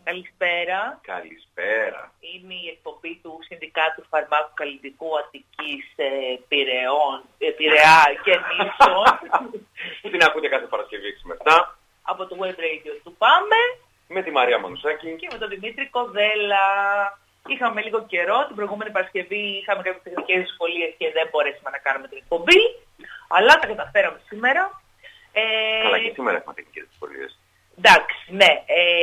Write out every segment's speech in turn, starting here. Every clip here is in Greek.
Καλησπέρα. Καλησπέρα. Είναι η εκπομπή του Συνδικάτου Φαρμάκου Καλλιτικού Αττικής Πειραιά και Νήσων. Που την ακούτε κάθε Παρασκευή 6 με 7. Από το Web Radio του Πάμε. Με τη Μαρία Μανουσάκη. Και με τον Δημήτρη Κοδέλα. Είχαμε λίγο καιρό. Την προηγούμενη Παρασκευή είχαμε κάποιες τεχνικές δυσκολίες και δεν μπορέσαμε να κάνουμε την εκπομπή. Αλλά τα καταφέραμε σήμερα. Καλά, και σήμερα έχουμε τεχνικές δυσκολίες. Εντάξει, ναι.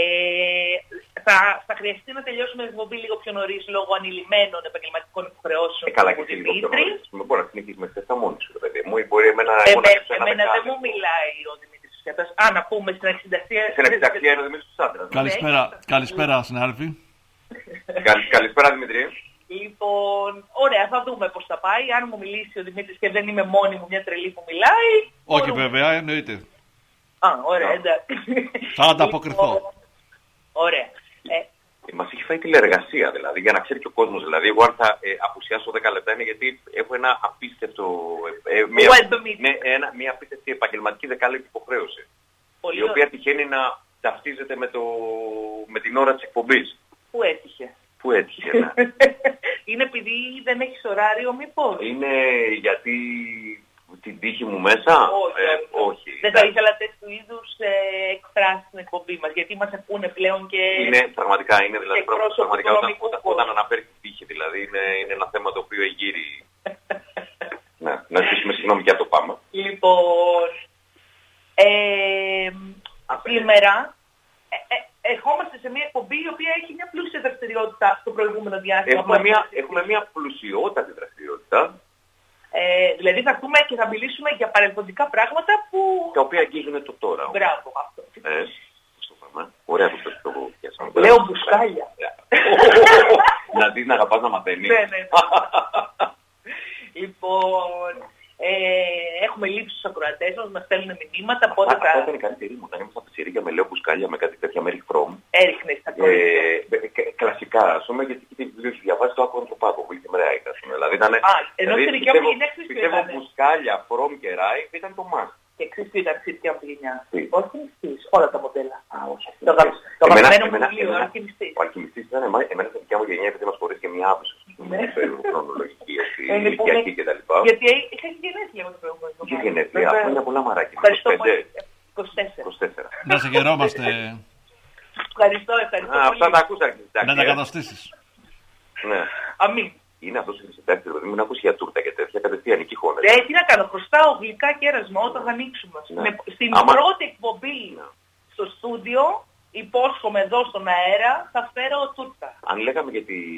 Θα χρειαστεί να τελειώσουμε την εκπομπή λίγο πιο νωρίς λόγω ανηλυμένων επαγγελματικών υποχρεώσεων. Καλά, και λίγο πιο νωρίς. Μπορεί να συνεχίσει με χθες μόνη σου, παιδί μου, ή μπορεί εμένα δεν μου μιλάει ο Δημήτρης Σκέτας. Να πούμε στην αξινταξία. Στην αξινταξία είναι ο Δημήτρης του Άντρας. Καλησπέρα, συνάδελφοι. Καλησπέρα, Δημήτρη. Λοιπόν, ωραία, θα δούμε πώς θα πάει. Αν μου μιλήσει ο Δημήτρης και δεν είμαι μόνη μου μια τρελή που μιλάει. Όχι, βέβαια, εννοείται. Ωραία, εντάξει. Θα ανταποκριθώ. Ωραία. Μας έχει φάει τηλεεργασία, δηλαδή, για να ξέρει και ο κόσμος. Δηλαδή, εγώ αν θα απουσιάσω 10 λεπτά είναι γιατί έχω ένα απίστευτο, μια απίστευτη επαγγελματική δεκάλεπτη υποχρέωση. Η οποία τυχαίνει να ταυτίζεται με την ώρα της εκπομπής. Πού έτυχε. Πού έτυχε, ναι. Είναι επειδή δεν έχεις ωράριο, μήπως. Είναι γιατί την τύχη μου μέσα. Όχι. Δεν θα ήθελα τέτοιου είδους εκφράσεις στην εκπομπή μας, γιατί μας ακούνε πλέον και... Είναι πραγματικά, είναι δηλαδή πραγματικά όταν αναφέρει την τύχη, δηλαδή είναι ένα θέμα το οποίο εγείρει. Ναι, να ζητήσουμε συγγνώμη και αυτό πάμε. Λοιπόν, σήμερα ερχόμαστε σε μια εκπομπή η οποία έχει μια πλούσια δραστηριότητα στο προηγούμενο διάστημα. Έχουμε μια πλουσιότατη δραστηριότητα. Δηλαδή θα έρθουμε και θα μιλήσουμε για παρελθοντικά πράγματα που... τα οποία αγγίζουν το τώρα. Μπράβο, αυτό. Ωραία που το πιάσαμε. Λέω μπουσκάλια. Να δεις να αγαπάς να μαθαίνεις. Ναι. Λοιπόν, έχουμε λείψει στους ακροατές μας στέλνουν μηνύματα. Αυτό ήταν η καλύτερη μου. Όταν ήμουν στα πιτσιρίκια με λέω μπουσκάλια με κάτι τέτοια Μέρι Φρόμ. Έριχνες τα κλασικά, ας πούμε, γιατί το βιβλίο έχει διαβάσει το Άκο Ανθρωπάκο που είχε με Ράι. Δηλαδή ήταν. Ενώ στην ηλικία μου είναι εξής. Πιστεύω μπουσκάλια, Φρόμ και Ράι ήταν το μάς. Και εξής τι ήταν στην ηλικία μου γενιά. Όχι μυστής, όλα τα μοντέλα. Όχι. Το αγαπημένο μου βιβλίο, ο Αλκημιστής. Ο Αλκημιστής ήταν εμένα στην ηλικία μου γενιά επειδή μας χωρίζει και μια άποψη. Χρονολογική, ηλικιακή κτλ. Γιατί είχε γενέθλια με το προηγούμενο. Είχε γενέθλια, αυτό είναι πολλά μαράκι. 24. Να σε χαιρόμαστε. Ευχαριστώ. Αυτά τα ακούσα. Να τα καταστήσεις. Ναι. Αμήν. Είναι αυτός η συντάκτης, δηλαδή μην ακούσει για τούρτα και τέτοια, κατευθείαν εκεί χώνες. Τι να κάνω, χρωστάω γλυκά κέρασμα όταν θα ανοίξουμε. Στην πρώτη εκπομπή στο στούντιο, υπόσχομαι εδώ στον αέρα, θα φέρω τούρτα. Αν λέγαμε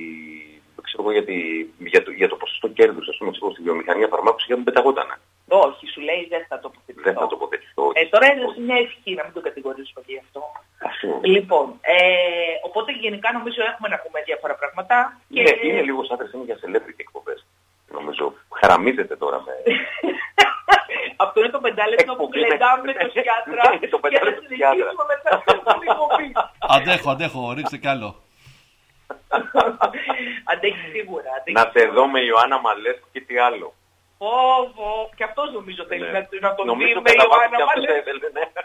για το ποσοστό κέρδους, ας πούμε, στη βιομηχανία φαρμάκου, σιγά μην πεταγότανε. Όχι, σου λέει δεν θα τοποθετηθώ. Δεν θα τοποθετηθώ. Τώρα έδωσε μια ευχή να μην το κατηγορήσουμε γι' αυτό. Λοιπόν, οπότε γενικά νομίζω έχουμε να πούμε διάφορα πράγματα. Είναι λίγο σαν είναι για celebrity εκπομπές. Νομίζω χαραμίζεται τώρα με... Αυτό είναι το 5 λεπτό που κλεντάμε το Σιάτρα και θα συνεχίσουμε μετά την εκπομπή. Αντέχω, ρίξτε κι άλλο. Αντέχει σίγουρα. Να σε δω με Ιωάννα Μαλέσκου και τι άλλο. Και αυτός νομίζω θέλει να τον δει με Ιωάννα Μαλέσκου.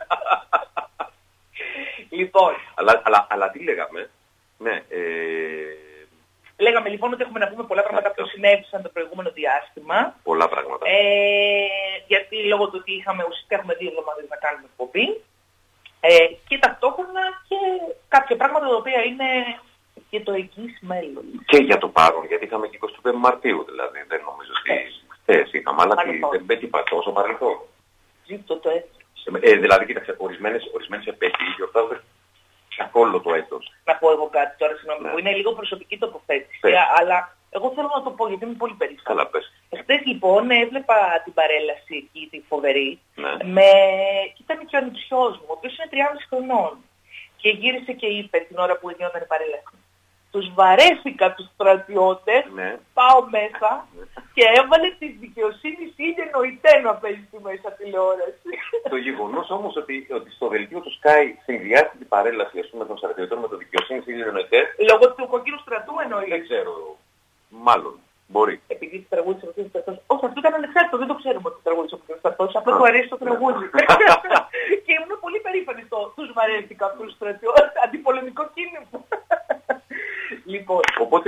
Λοιπόν. Αλλά τι λέγαμε. Ναι. Λέγαμε λοιπόν ότι έχουμε να πούμε πολλά πράγματα που συνέβησαν το προηγούμενο διάστημα. Πολλά πράγματα. Γιατί λόγω του ότι ουσιαστικά έχουμε 2 εβδομάδες να κάνουμε εκπομπή. Και ταυτόχρονα και κάποια πράγματα τα οποία είναι για το εγγύς μέλλον. Και για το παρόν, γιατί είχαμε και 25 Μαρτίου δηλαδή. Δεν νομίζω ότι χθες είχαμε, αλλά δεν είπα τόσο παρελθόν. Ζήτω το έτσι. Δηλαδή, κοίταξε, ορισμένες επέτειοι γιορτάζονται καθόλου το έτος. Να πω εγώ κάτι τώρα, συγγνώμη, που είναι λίγο προσωπική τοποθέτηση, αλλά εγώ θέλω να το πω γιατί είμαι πολύ περήφανη. Καλά, πες. Χθες λοιπόν έβλεπα την παρέλαση εκεί, τη φοβερή, και ήταν και ο ανιψιός μου, ο οποίος είναι 3,5 χρονών. Και γύρισε και είπε την ώρα που γινόταν η παρέλαση. Τους βαρέθηκα τους στρατιώτες, πάω μέσα και έβαλε τη δικαιοσύνη είναι νοητέ να παίζει στη μέσα τηλεόραση. Το γεγονός όμως ότι στο δελτίο του Sky συνδυάζει την παρέλαση ας πούμε, των στρατιωτών με το δικαιοσύνη είναι νοητέ. Λόγω του κοκκίνου στρατού εννοεί. Δεν ξέρω. Μάλλον. Μπορεί. Επειδή τη τραγούδισε ο κ. Στρατός. Όχι, αυτό ήταν ανεξάρτητο, δεν το ξέρουμε ότι τραγούδισε ο κ. Στρατός. Απλά του αρέσει το τραγούδι. Και ήμουν πολύ περήφανη στο τους βαρέθηκα αυτούς τους στρατιώτες. Αντιπολεμικό κίνημα. Λοιπόν. Οπότε.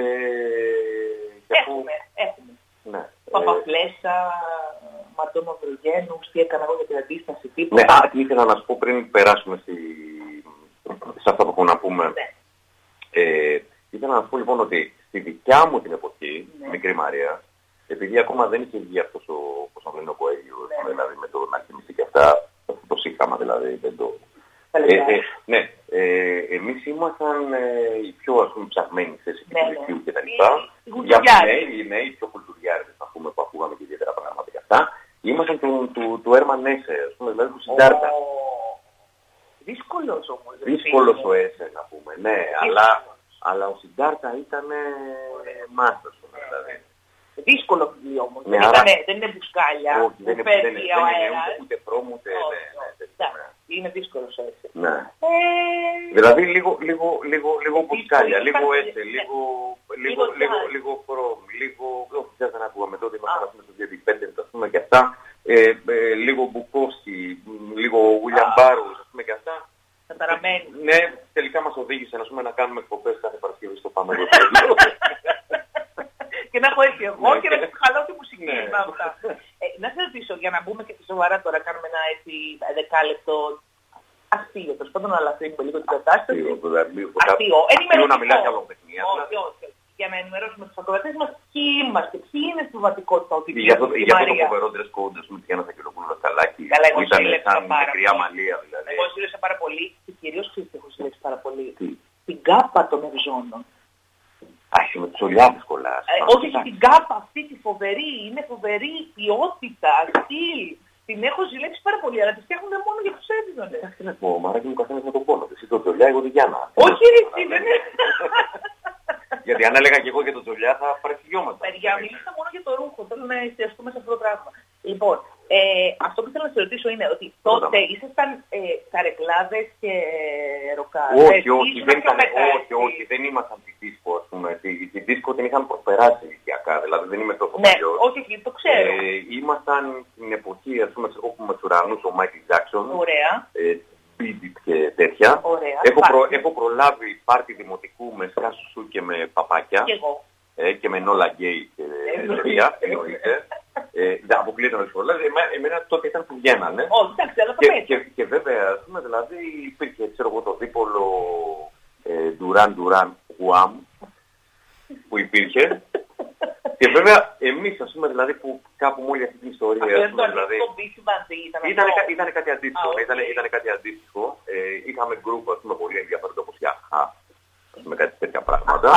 Έχουμε. Ναι. Παπαφλέσσα, Ματώ Μαυρογένους, τι έκανα εγώ για την αντίσταση, τίποτα. Ναι, τι ήθελα να σου πω πριν περάσουμε σε αυτά που έχω να πούμε. Ναι. Ήθελα να σου πω λοιπόν ότι στη δικιά μου την εποχή, μικρή Μαρία, επειδή ακόμα δεν είχε βγει αυτός πώς να λένε ο Κοέλιος, δηλαδή με το να κοιμηθεί και αυτά, το σύγχαμα δηλαδή, δεν το... Ναι, εμείς ήμασταν οι πιο ας πούμε ψαγμένοι σε επικοινωνικού και τα λοιπά. Οι νέοι, οι πιο κουλτουριάριδες να πούμε, που ακούγαμε και ιδιαίτερα πράγματα και αυτά. Ήμασταν του Έρμαν Έσε, ας πούμε, δηλαδή του Συντάρτα. Δύσκολος όμως. Δύσκολος ο Έσε να πούμε, ναι, αλλά ο Συντάρτα ήταν μάστος, δηλαδή. Δύσκολο βιβλίο όμως. Ναι, δεν είναι μπουσκάλια. Όχι, δεν είναι ούτε πρόμου, ούτε... Είναι δύσκολος έτσι. Ναι. Δηλαδή λίγο μπουσκάλια, λίγο Έσε, λίγο πρόμου, λίγο... Όχι, δεν ακούγαμε τότε, ήμασταν στο Διαδικπέντεντ, ας πούμε, και αυτά. Λίγο Μπουκόφσκι, λίγο William Burroughs, ας πούμε, και αυτά. Ναι, τελικά μας οδήγησε να κάνουμε εκπομπές κάθε Παρασκευή στο Παμέλο. Και να έχω έτσι εγώ και να σου χαλάω τη μουσική με αυτά. Να σε ρωτήσω, για να μπούμε και στη σοβαρά τώρα, κάνουμε ένα έτσι δεκάλεπτο αστείο, τέλος πάντων, να λαφρύνουμε λίγο την κατάσταση. Αστείο. Αστείο να μιλάς για λογοτεχνία. Όχι. Για να ενημερώσουμε τους ακροατές μας ποιοι είμαστε, ποιοι είναι στην βατικότητα ότι για αυτό το φοβερό dress code, ας πούμε, Γιάννα Σακελοπούλου Δασκαλάκη, που ήταν σαν μακριά μαλλία δηλαδή. Εγώ ζήλεσα πάρα πολύ και κυρίως έχω ζηλέψει πάρα πολύ την κάπα των ευζώνων. Άχι, με τους ολιάδες κολλάς. Όχι, την κάπα αυτή τη φοβερή, είναι φοβερή ποιότητα, στυλ. Την έχω ζηλέψει πάρα πολύ, αλλά τη φτιάχνουν μόνο για τους Εύζωνες. Τι να πω, μαράκι μου καθένας με τον πόνο. Εσύ το Τζολιά, εγώ τη Γιάννα. Όχι, εσύ δεν είναι. Γιατί αν έλεγα και εγώ για τον Τζολιά θα παρεξηγιόμαστε. Παιδιά, μιλήσα μόνο για το ρούχο. Θέλω να εστιαστούμε σε αυτό το πράγμα. Λοιπόν, αυτό που θέλω να σε ρωτήσω είναι ότι τότε ήσασταν καρεκλάδες και ροκάδες. Όχι, δεν ήμασταν τη δίσκο, ας πούμε. Τη δίσκο την είχαμε προσπεράσει ηλικιακά, δηλαδή δεν είμαι τόσο παλιός. Ναι, όχι, το ξέρω. Ήμασταν την εποχή, ας πούμε, όπου με τους ουρανούς ο Μάικλ Τζάκσον. Ωραία. Μπίμπιτ και τέτοια. Ωραία, έχω προλάβει πάρτι δημοτικού με σκάσου και με παπάκια. Και εγώ. Και με Νόλα Γκέι και τέτοια. Εννοείται. Δεν αποκλείεται να σχολές. Εμένα τότε ήταν που βγαίνανε. Και βέβαια, ας πούμε, δηλαδή υπήρχε το δίπολο Ντουράν Γουάμ που υπήρχε. Και βέβαια εμείς, ας πούμε, δηλαδή που κάπου με όλη αυτή την ιστορία, ας πούμε, δηλαδή, ήταν κάτι αντίστοιχο. Ήταν κάτι αντίστοιχο. Είχαμε γκρουπ, ας πούμε, πολύ ενδιαφέροντα όπως η ΑΧΑ, ας πούμε, κάτι τέτοια πράγματα.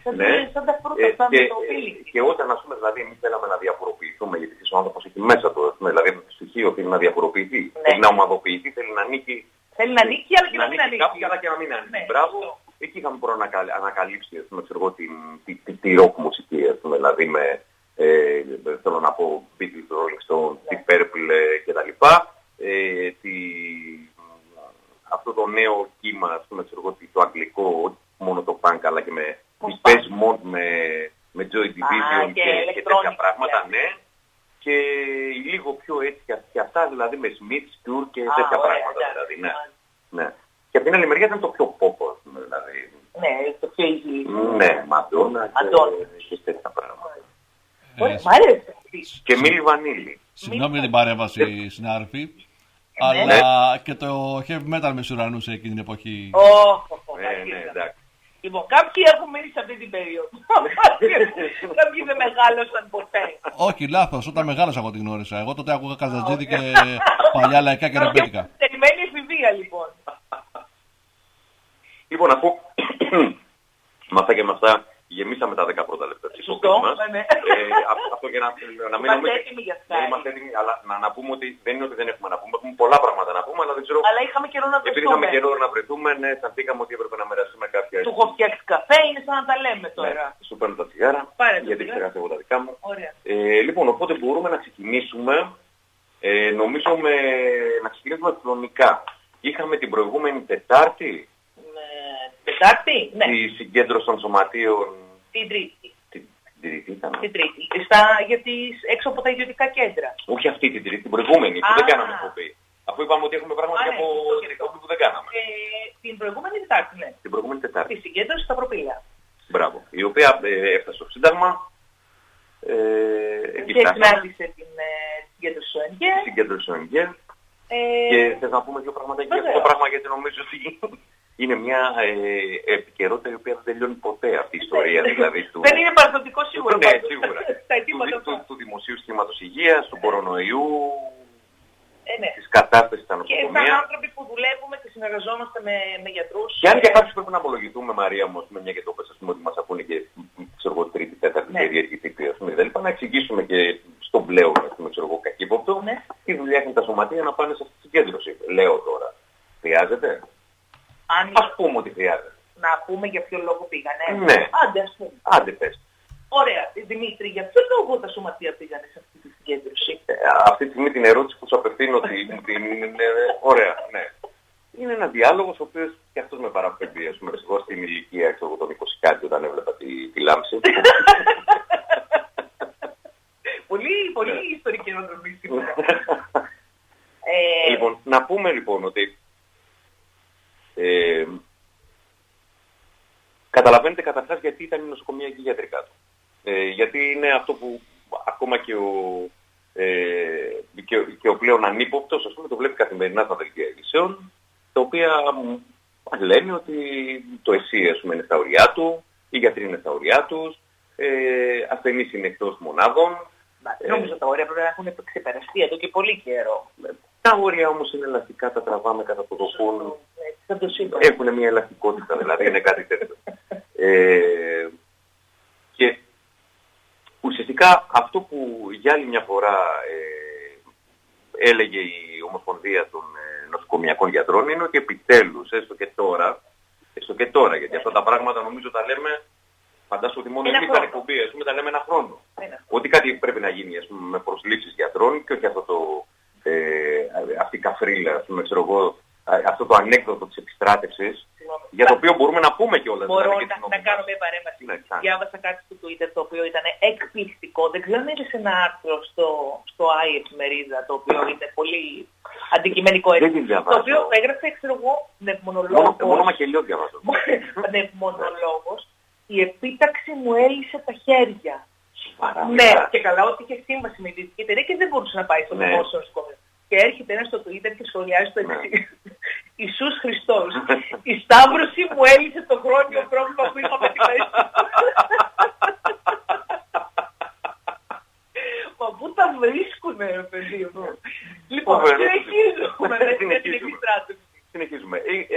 Και όταν, ας πούμε, δηλαδή εμείς θέλαμε να διαφοροποιηθούμε, γιατί ο άνθρωπος έχει μέσα του, ας πούμε, δηλαδή το στοιχείο θέλει να διαφοροποιηθεί, θέλει να ομαδοποιηθεί, θέλει να ανήκει. Θέλει να ανήκει, αλλά και να μην ανήκει. Αλλά και να μην ανήκει. Μπράβο. Εκεί είχαμε ανακαλύψει, ας πούμε, ξέρω, τη rock μουσική, ας πούμε, δηλαδή με, θέλω να πω, Beatles, Rolling Stones, τη Purple κτλ. Αυτό το νέο κύμα, ας πούμε, ξέρω, το αγγλικό, όχι μόνο το punk, αλλά και με Depeche Mode, με Joy Division και τέτοια πράγματα, ναι. Και λίγο πιο έτσι και αυτά, δηλαδή με Smith, Cure και τέτοια πράγματα, δηλαδή, ναι. Και από την άλλη μεριά ήταν το πιο pop, ας πούμε, δηλαδή. Ναι, το πιο υγιή. Ναι, Μαντόνα και τέτοια πράγματα. Μ' αρέσει. Και Μίλι Βανίλη. Συγγνώμη για την παρέμβαση, συνάδελφοι, αλλά και το heavy metal με σουρανούσε εκείνη την εποχή. Ναι, εντάξει. Λοιπόν, κάποιοι έχουν μείνει σε αυτή την περίοδο. Κάποιοι δεν μεγάλωσαν ποτέ. Όχι, λάθος. Όταν μεγάλωσα εγώ την γνώρισα. Εγώ τότε άκουγα Καζατζίδη και παλιά λαϊκά και ρεμπέτικα. Τελειμένη εφηβεία, λοιπόν. Λοιπόν, αφού με αυτά και με αυτά γεμίσαμε τα 10 πρώτα λεπτά της υπόκρισης μας. Αυτό για να μην είμαστε έτοιμοι για αυτά. Είμαστε έτοιμοι, αλλά να πούμε ότι δεν είναι ότι δεν έχουμε να πούμε. Έχουμε πολλά πράγματα να πούμε, αλλά δεν ξέρω. Αλλά είχαμε καιρό να βρεθούμε. Επειδή είχαμε καιρό να βρεθούμε, ναι, αισθανθήκαμε ότι έπρεπε να μοιραστούμε κάποια. Του έχω φτιάξει καφέ, είναι σαν να τα λέμε τώρα. Ναι, σου παίρνω τα τσιγάρα, γιατί ξεχάσα εγώ τα δικά μου. Λοιπόν, οπότε μπορούμε να ξεκινήσουμε, νομίζω να ξεκινήσουμε χρονικά. Είχαμε την προηγούμενη Τετάρτη. Τετάρτη, ναι. Τη συγκέντρωση των σωματείων. Την Τρίτη. Τρίτη ήταν. Την Τρίτη. Γιατί έξω από τα ιδιωτικά κέντρα. Όχι αυτή την Τρίτη, την προηγούμενη που δεν κάναμε εκπομπή. Αφού είπαμε ότι έχουμε πράγματα από την εκπομπή που δεν κάναμε. Την προηγούμενη Τετάρτη, ναι. Την προηγούμενη Τετάρτη. Τη συγκέντρωση στα Προπήλαια. Μπράβο. Η οποία έφτασε στο Σύνταγμα. Και συνάντησε την συγκέντρωση του ΕΝΓΕ. Συγκέντρωση του ΕΝΓΕ. Και θες να πούμε δύο πράγματα για αυτό το πράγμα, γιατί νομίζω ότι είναι μια επικαιρότητα η οποία δεν τελειώνει ποτέ αυτή η ιστορία. Δηλαδή, δεν είναι παραδοτικό σίγουρα. Ναι, σίγουρα. Του δημοσίου συστήματος υγείας, του κορονοϊού, της κατάστασης στα νοσοκομεία. Και σαν άνθρωποι που δουλεύουμε και συνεργαζόμαστε με γιατρούς. Και αν για κάποιους πρέπει να απολογηθούμε, Μαρία μου, με μια και το πες, ότι μας ακούνε και τρίτη, τέταρτη, δηλαδή να εξηγήσουμε και στον πλέον, κακύποπτο, τι δουλειά έχουν τα σωματεία να πάνε σε αυτή τη συγκέντρωση. Λέω τώρα. Χρειάζεται. Ας πούμε ότι χρειάζεται. Να πούμε για ποιο λόγο πήγανε. Ναι. Άντε, ας πούμε. Άντε, πες. Ωραία. Δημήτρη, για ποιο λόγο τα σωματεία πήγανε σε αυτή τη συγκέντρωση? Αυτή τη στιγμή την ερώτηση που σου απευθύνω είναι ωραία, ναι. Είναι ένα διάλογος ο οποίος και αυτός με παραπέμπει, ας πούμε, εγώ στην ηλικία των 20 κάτι όταν έβλεπα τη λάμψη. Πολύ ιστορική αναδρομή σήμερα. Λοιπόν, να πούμε λοιπόν ότι καταλαβαίνετε καταρχάς γιατί ήταν η νοσοκομιακή γιατρικά του. Γιατί είναι αυτό που ακόμα και ο πλέον ανύποπτος, ας πούμε, το βλέπει καθημερινά στα δελτία ειδήσεων, τα οποία λένε ότι το ΕΣΥ, ας πούμε, είναι στα ωριά του, οι γιατροί είναι στα ωριά τους, ασθενείς είναι εκτός μονάδων. Νόμιζα τα όρια πρέπει να έχουν ξεπεραστεί εδώ και πολύ καιρό. Τα όρια όμως είναι ελαστικά, τα τραβάμε κατά το δοκούν. Έχουν μια ελαστικότητα, δηλαδή είναι κάτι τέτοιο. Και ουσιαστικά αυτό που για άλλη μια φορά έλεγε η Ομοσπονδία των Νοσοκομιακών Γιατρών είναι ότι επιτέλους, έστω και τώρα, γιατί αυτά τα πράγματα νομίζω τα λέμε, φαντάσου ότι μόνο εμείς τα εκπομπή, ας πούμε, τα λέμε ένα χρόνο. Ότι κάτι πρέπει να γίνει, ας πούμε, με προσλήψεις γιατρών και όχι αυτή η καφρίλα, ας πούμε, ξέρω εγώ, αυτό το ανέκδοτο της επιστράτευσης, για το οποίο μπορούμε να πούμε κιόλας. Μπορώ να κάνω μια παρέμβαση. Διάβασα κάτι στο Twitter το οποίο ήταν εκπληκτικό. Δεν ξέρω αν είδες ένα άρθρο στο AI εφημερίδα, το οποίο είναι πολύ αντικειμενικό. Το οποίο έγραψε, ξέρω εγώ, πνευμονολόγος. Μόνο μακελιό διαβάζω. Πνευμονολόγος. Η επίταξη μου έλυσε τα χέρια. Ναι, και καλά ότι είχε σύμβαση με την ιδιωτική εταιρεία και δεν μπορούσε να πάει στο δημόσιο νοσοκομείο. Και έρχεται ένα στο Twitter και σχολιάζει το εξής. Ιησούς Χριστός, η σταύρωση μου έλυσε το χρόνιο πρόβλημα που είχα με τη μέση. Μα πού τα βρίσκουνε, παιδί μου. Λοιπόν, συνεχίζουμε με την επιστράτευση. Συνεχίζουμε.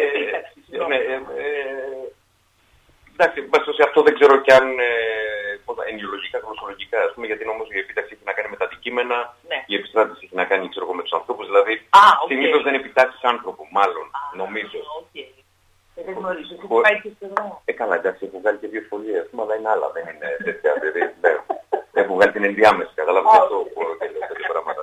Εντάξει, σε αυτό δεν ξέρω κι αν ενοιολογικά, γλωσσολογικά, ας πούμε, γιατί νομίζω η επίταξη έχει να κάνει με τα αντικείμενα, η επιστράτευση έχει να κάνει, ξέρω εγώ, με τους ανθρώπους, δηλαδή συνήθως δεν επιτάξεις άνθρωπο, μάλλον, νομίζω. Δεν γνωρίζω, εσύ πάει και στο καλά, εντάξει, έχω βγάλει και δύο σχολεία, ας πούμε, αλλά είναι άλλα, δεν είναι τέτοια, έχω βγάλει την ενδιάμεση, καταλάβεις αυτό που λέω τέτοια πράγματα.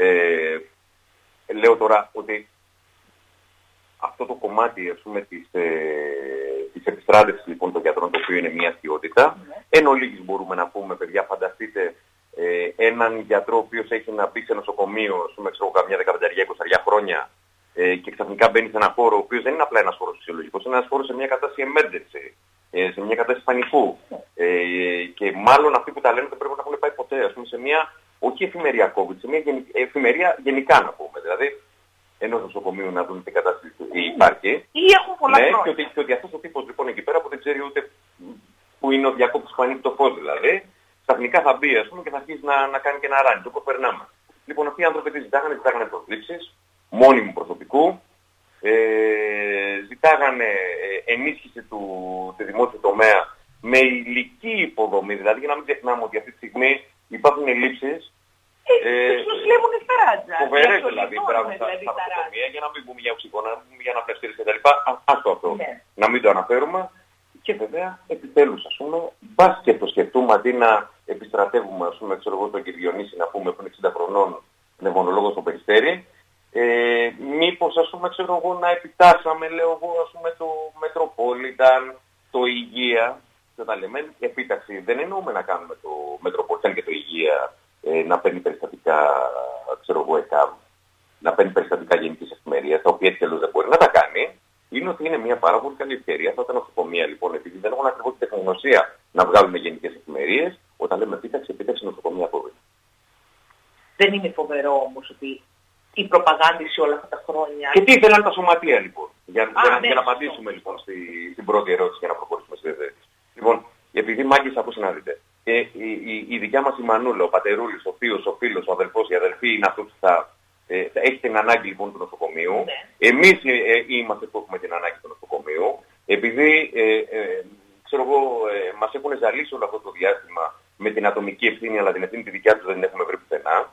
Λέω τώρα ότι αυτό το κομμάτι, ας πούμε, της επιστράτευσης λοιπόν των γιατρών, το οποίο είναι μια αστιότητα, εν ολίγης μπορούμε να πούμε, παιδιά, φανταστείτε έναν γιατρό ο οποίος έχει να μπει σε νοσοκομείο, ας πούμε, ξέρω, καμιά 15-20 χρόνια και ξαφνικά μπαίνει σε ένα χώρο, ο οποίος δεν είναι απλά ένας χώρος φυσιολογικός, είναι ένας χώρος σε μια κατάσταση emergency, σε μια κατάσταση πανικού. Και μάλλον αυτοί που τα λένε δεν πρέπει να έχουν πάει ποτέ, ας πούμε, σε μια, όχι εφημερία COVID, σε μια εφημερία γενικά να πούμε, δηλαδή, ενός νοσοκομείου να δουν τι κατάσταση υπάρχει. Ή έχουν πολλά χρόνια. Και ότι αυτός ο τύπος λοιπόν εκεί πέρα που δεν ξέρει ούτε που είναι ο διακόπτης που ανοίγει το φως δηλαδή, ξαφνικά θα μπει, ας πούμε, και θα αρχίσει να κάνει και ένα ράνι. Το περνάμε. Λοιπόν, αυτοί οι άνθρωποι τι ζητάγανε προσλήψεις μόνιμου προσωπικού, ζητάγανε ενίσχυση του δημόσιου τομέα με υλική υποδομή, δηλαδή για να μην ξεχνάμε ότι αυτή τη στιγμή υπάρχουν ελλείψεις. Τους λέμε φαράτζα. Φοβερές δηλαδή πράγματα στα νοσοκομεία, για να μην πούμε για οξυγόνα, να μην πούμε για αναπνευστήρες κτλ. Άστο αυτό. Να μην το αναφέρουμε. Και βέβαια, επιτέλους, ας πούμε, μπας και το σκεφτούμε αντί να επιστρατεύουμε, ας πούμε, ξέρω εγώ, τον κ. Διονύση να πούμε που είναι 60 χρονών πνευμονολόγος στο Περιστέρι, μήπως, ας πούμε, ξέρω εγώ, να επιτάσσαμε, λέω εγώ, ας πούμε, το Metropolitan, το Υγεία, τα λέμε, επίταξη δεν εννοούμε να κάνουμε το Μετροπολιτέν και το Υγεία να παίρνει περιστατικά, ξέρω εγώ, ΕΚΑΒ, να παίρνει περιστατικά γενικής εφημερίας, τα οποία έτσι δεν μπορεί να τα κάνει. Είναι ότι είναι μια πάρα πολύ καλή ευκαιρία. Αυτά τα νοσοκομεία λοιπόν, επειδή δεν έχουν ακριβώς την τεχνογνωσία να βγάλουν γενικές εφημερίες, όταν λέμε επίταξη νοσοκομεία COVID. Δεν είναι φοβερό όμως ότι η προπαγάνδηση όλα αυτά τα χρόνια. Και τι ήθελαν τα σωματεία λοιπόν, για να απαντήσουμε λοιπόν στην πρώτη ερώτηση και να προχωρήσουμε στη δεύτερη. Λοιπόν, επειδή μάγκες ακούσε να δείτε, η δικιά μας η Μανούλα, ο πατερούλης, ο θείος, ο φίλος, ο αδελφός, η αδελφή είναι αυτός που θα έχει την ανάγκη λοιπόν του νοσοκομείου. Ναι. Εμείς είμαστε που έχουμε την ανάγκη του νοσοκομείου, επειδή ξέρω εγώ, μας έχουν ζαλίσει όλο αυτό το διάστημα με την ατομική ευθύνη, αλλά την ευθύνη τη δικιά τους δεν την έχουμε βρει πουθενά.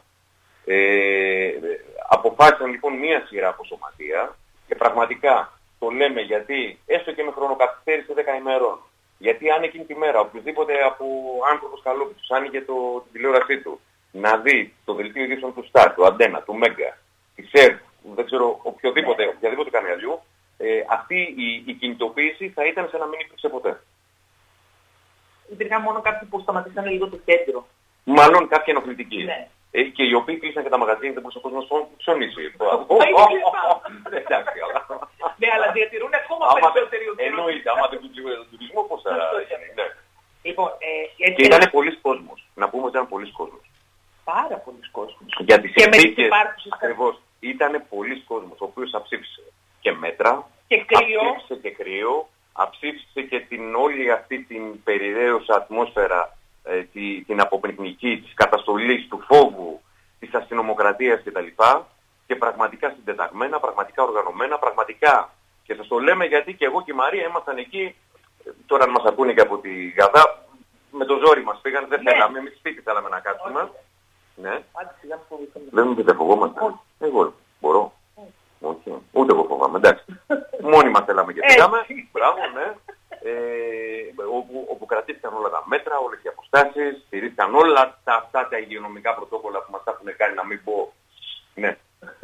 Αποφάσισαν λοιπόν μία σειρά από σωματεία και πραγματικά το λέμε γιατί έστω και με χρονοκαθυστέρηση 10 ημερών. Γιατί αν εκείνη τη μέρα οποιοδήποτε από άνθρωπος καλόπιτος άνοιγε την τηλεόρασή του να δει το δελτίο ειδήσεων του Σταρ, του Αντένα, του Μέγκα, τη ΣΕΡ, δεν ξέρω, οποιαδήποτε καναλιού, αυτή η κινητοποίηση θα ήταν σαν να μην υπήρξε ποτέ. Υπήρχαν μόνο κάποιοι που σταματήσαν λίγο το κέντρο. Μάλλον κάποιοι ενοχλητικοί. Ναι. Και οι οποίοι κλείσαν και τα μαγαζίνια δεν μπορούσε ο κόσμος να ψωνίσει. Εντάξει, αλλά... Ναι, αλλά διατηρούν ακόμα περισσότεροι οδηγοί. Εννοείται, άμα δεν κλείσουν τον τουρισμό, πώς θα... Λοιπόν, και ήταν πολλοί κόσμος. Να πούμε ότι ήταν πολλοί κόσμος. Πάρα πολλοί κόσμος. Για τις συνθήκες, ακριβώς, ήταν πολλοί κόσμος, ο οποίος αψήφισε και μέτρα, αψήφισε και κρύο, αψήφισε και την όλη αυτή την περιραίωσα ατμόσφαιρα, την αποπνικνική, της καταστολής, του φόβου, της αστυνομοκρατίας κτλ. Και πραγματικά συντεταγμένα, πραγματικά οργανωμένα, πραγματικά. Και σας το λέμε γιατί και εγώ και η Μαρία ήμασταν εκεί, τώρα αν μας ακούνε και από τη Γαδά, με το ζόρι μας πήγαν, δεν θέλαμε, εμείς σπίτι θέλαμε να κάτσουμε. Ναι. Δεν μου πείτε φοβόμαστε. Εγώ μπορώ. Όχι. Ούτε εγώ φοβάμαι, εντάξει. Μόνοι μας θέλαμε και πήγαμε. Μπράβο, ναι. Όπου κρατήθηκαν όλα τα μέτρα, όλες οι αποστάσεις, στηρίχθηκαν όλα αυτά τα υγειονομικά πρωτόκολλα που μας τα έχουν κάνει, να μην πω. Ναι.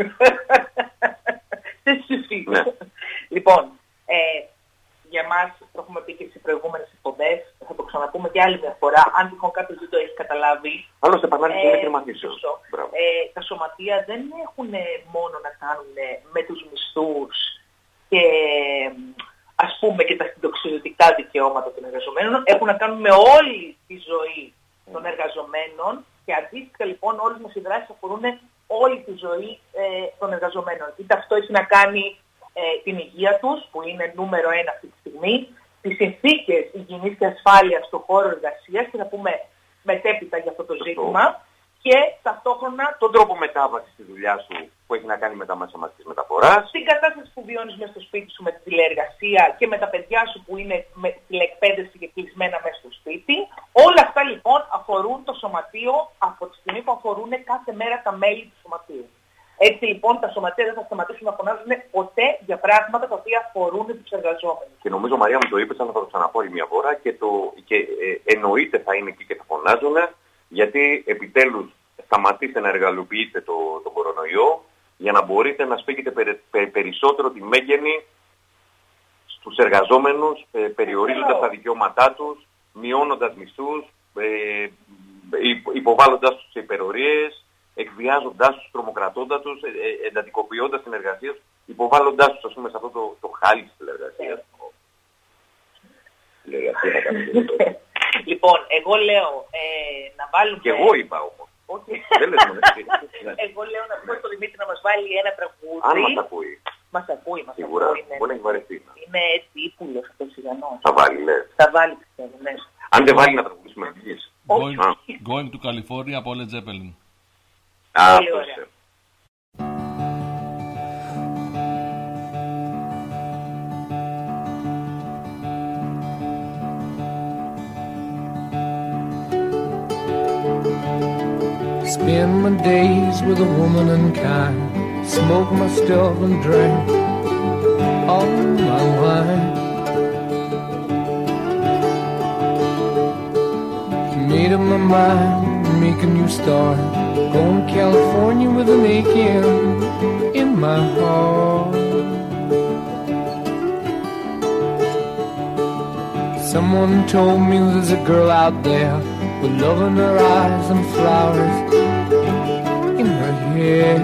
Δεν σου φύγω. Λοιπόν, για εμάς, το έχουμε πει και στις προηγούμενες εκπομπές, θα το ξαναπούμε και άλλη μια φορά, αν τυχόν κάποιος δεν το έχει καταλάβει. Άλλωστε, επανάληψη είναι κρεματίσεως. Τα σωματεία δεν έχουν μόνο να κάνουν με τους μισθούς και ας πούμε και τα συνταξιοδοτικά δικαιώματα των εργαζομένων, έχουν να κάνουν με όλη τη ζωή των εργαζομένων και αντίστοιχα λοιπόν όλες μας οι δράσεις αφορούν όλη τη ζωή των εργαζομένων. Είτε αυτό έχει να κάνει την υγεία τους, που είναι νούμερο 1 αυτή τη στιγμή, τις συνθήκες υγιεινής και ασφάλειας στον χώρο εργασίας, και θα πούμε μετέπειτα για αυτό το ζήτημα, και ταυτόχρονα τον τρόπο μετάβασης στη δουλειά σου που έχει να κάνει με τα μέσα μαζικής μεταφοράς, την κατάσταση που βιώνεις μέσα στο σπίτι σου με τη τηλεεργασία και με τα παιδιά σου που είναι με τηλεεκπαίδευση και κλεισμένα μέσα στο σπίτι. Όλα αυτά λοιπόν αφορούν το σωματείο από τη στιγμή που αφορούν κάθε μέρα τα μέλη του σωματείου. Έτσι λοιπόν τα σωματεία δεν θα σταματήσουν να φωνάζουν ποτέ για πράγματα τα οποία αφορούν τους εργαζόμενους. Και νομίζω, Μαρία μου το είπες, αλλά θα το ξαναπώ άλλη μια φορά, και εννοείται θα είναι εκεί και θα φωνάζουν, γιατί επιτέλους σταματήστε να εργαλειοποιείτε τον κορονοϊό για να μπορείτε να σπίγγετε περισσότερο τη μέγενη στους εργαζόμενους, περιορίζοντας τα δικαιώματά τους, μειώνοντας μισθούς, υποβάλλοντας τους σε υπερορίες, εκβιάζοντάς τους, τρομοκρατώντας τους, εντατικοποιώντας την εργασία τους, υποβάλλοντάς τους, ας πούμε, σε αυτό το χάλι της τηλεργασίας. Λοιπόν, εγώ λέω να βάλουμε... Και εγώ είπα όμως. Εγώ λέω να πούμε στον Δημήτρη να μας βάλει ένα τραγούδι. Αν μας ακούει. Μας ακούει. Σίγουρα, μπορεί να έχει βαρεθεί. Είναι έτσι ύπουλος αυτός ο Ιγανός. Θα βάλει, λες. Θα βάλει, πιστεύω, ναι. Αν δεν βάλει να τραγουδήσουμε εμείς. Going to California από Led Zeppelin. Πολύ ωραία. Spend my days with a woman unkind, smoke my stuff and drink all my wine. Made up my mind, make a new start, going to California with an aching in my heart. Someone told me there's a girl out there with love in her eyes and flowers in her hair.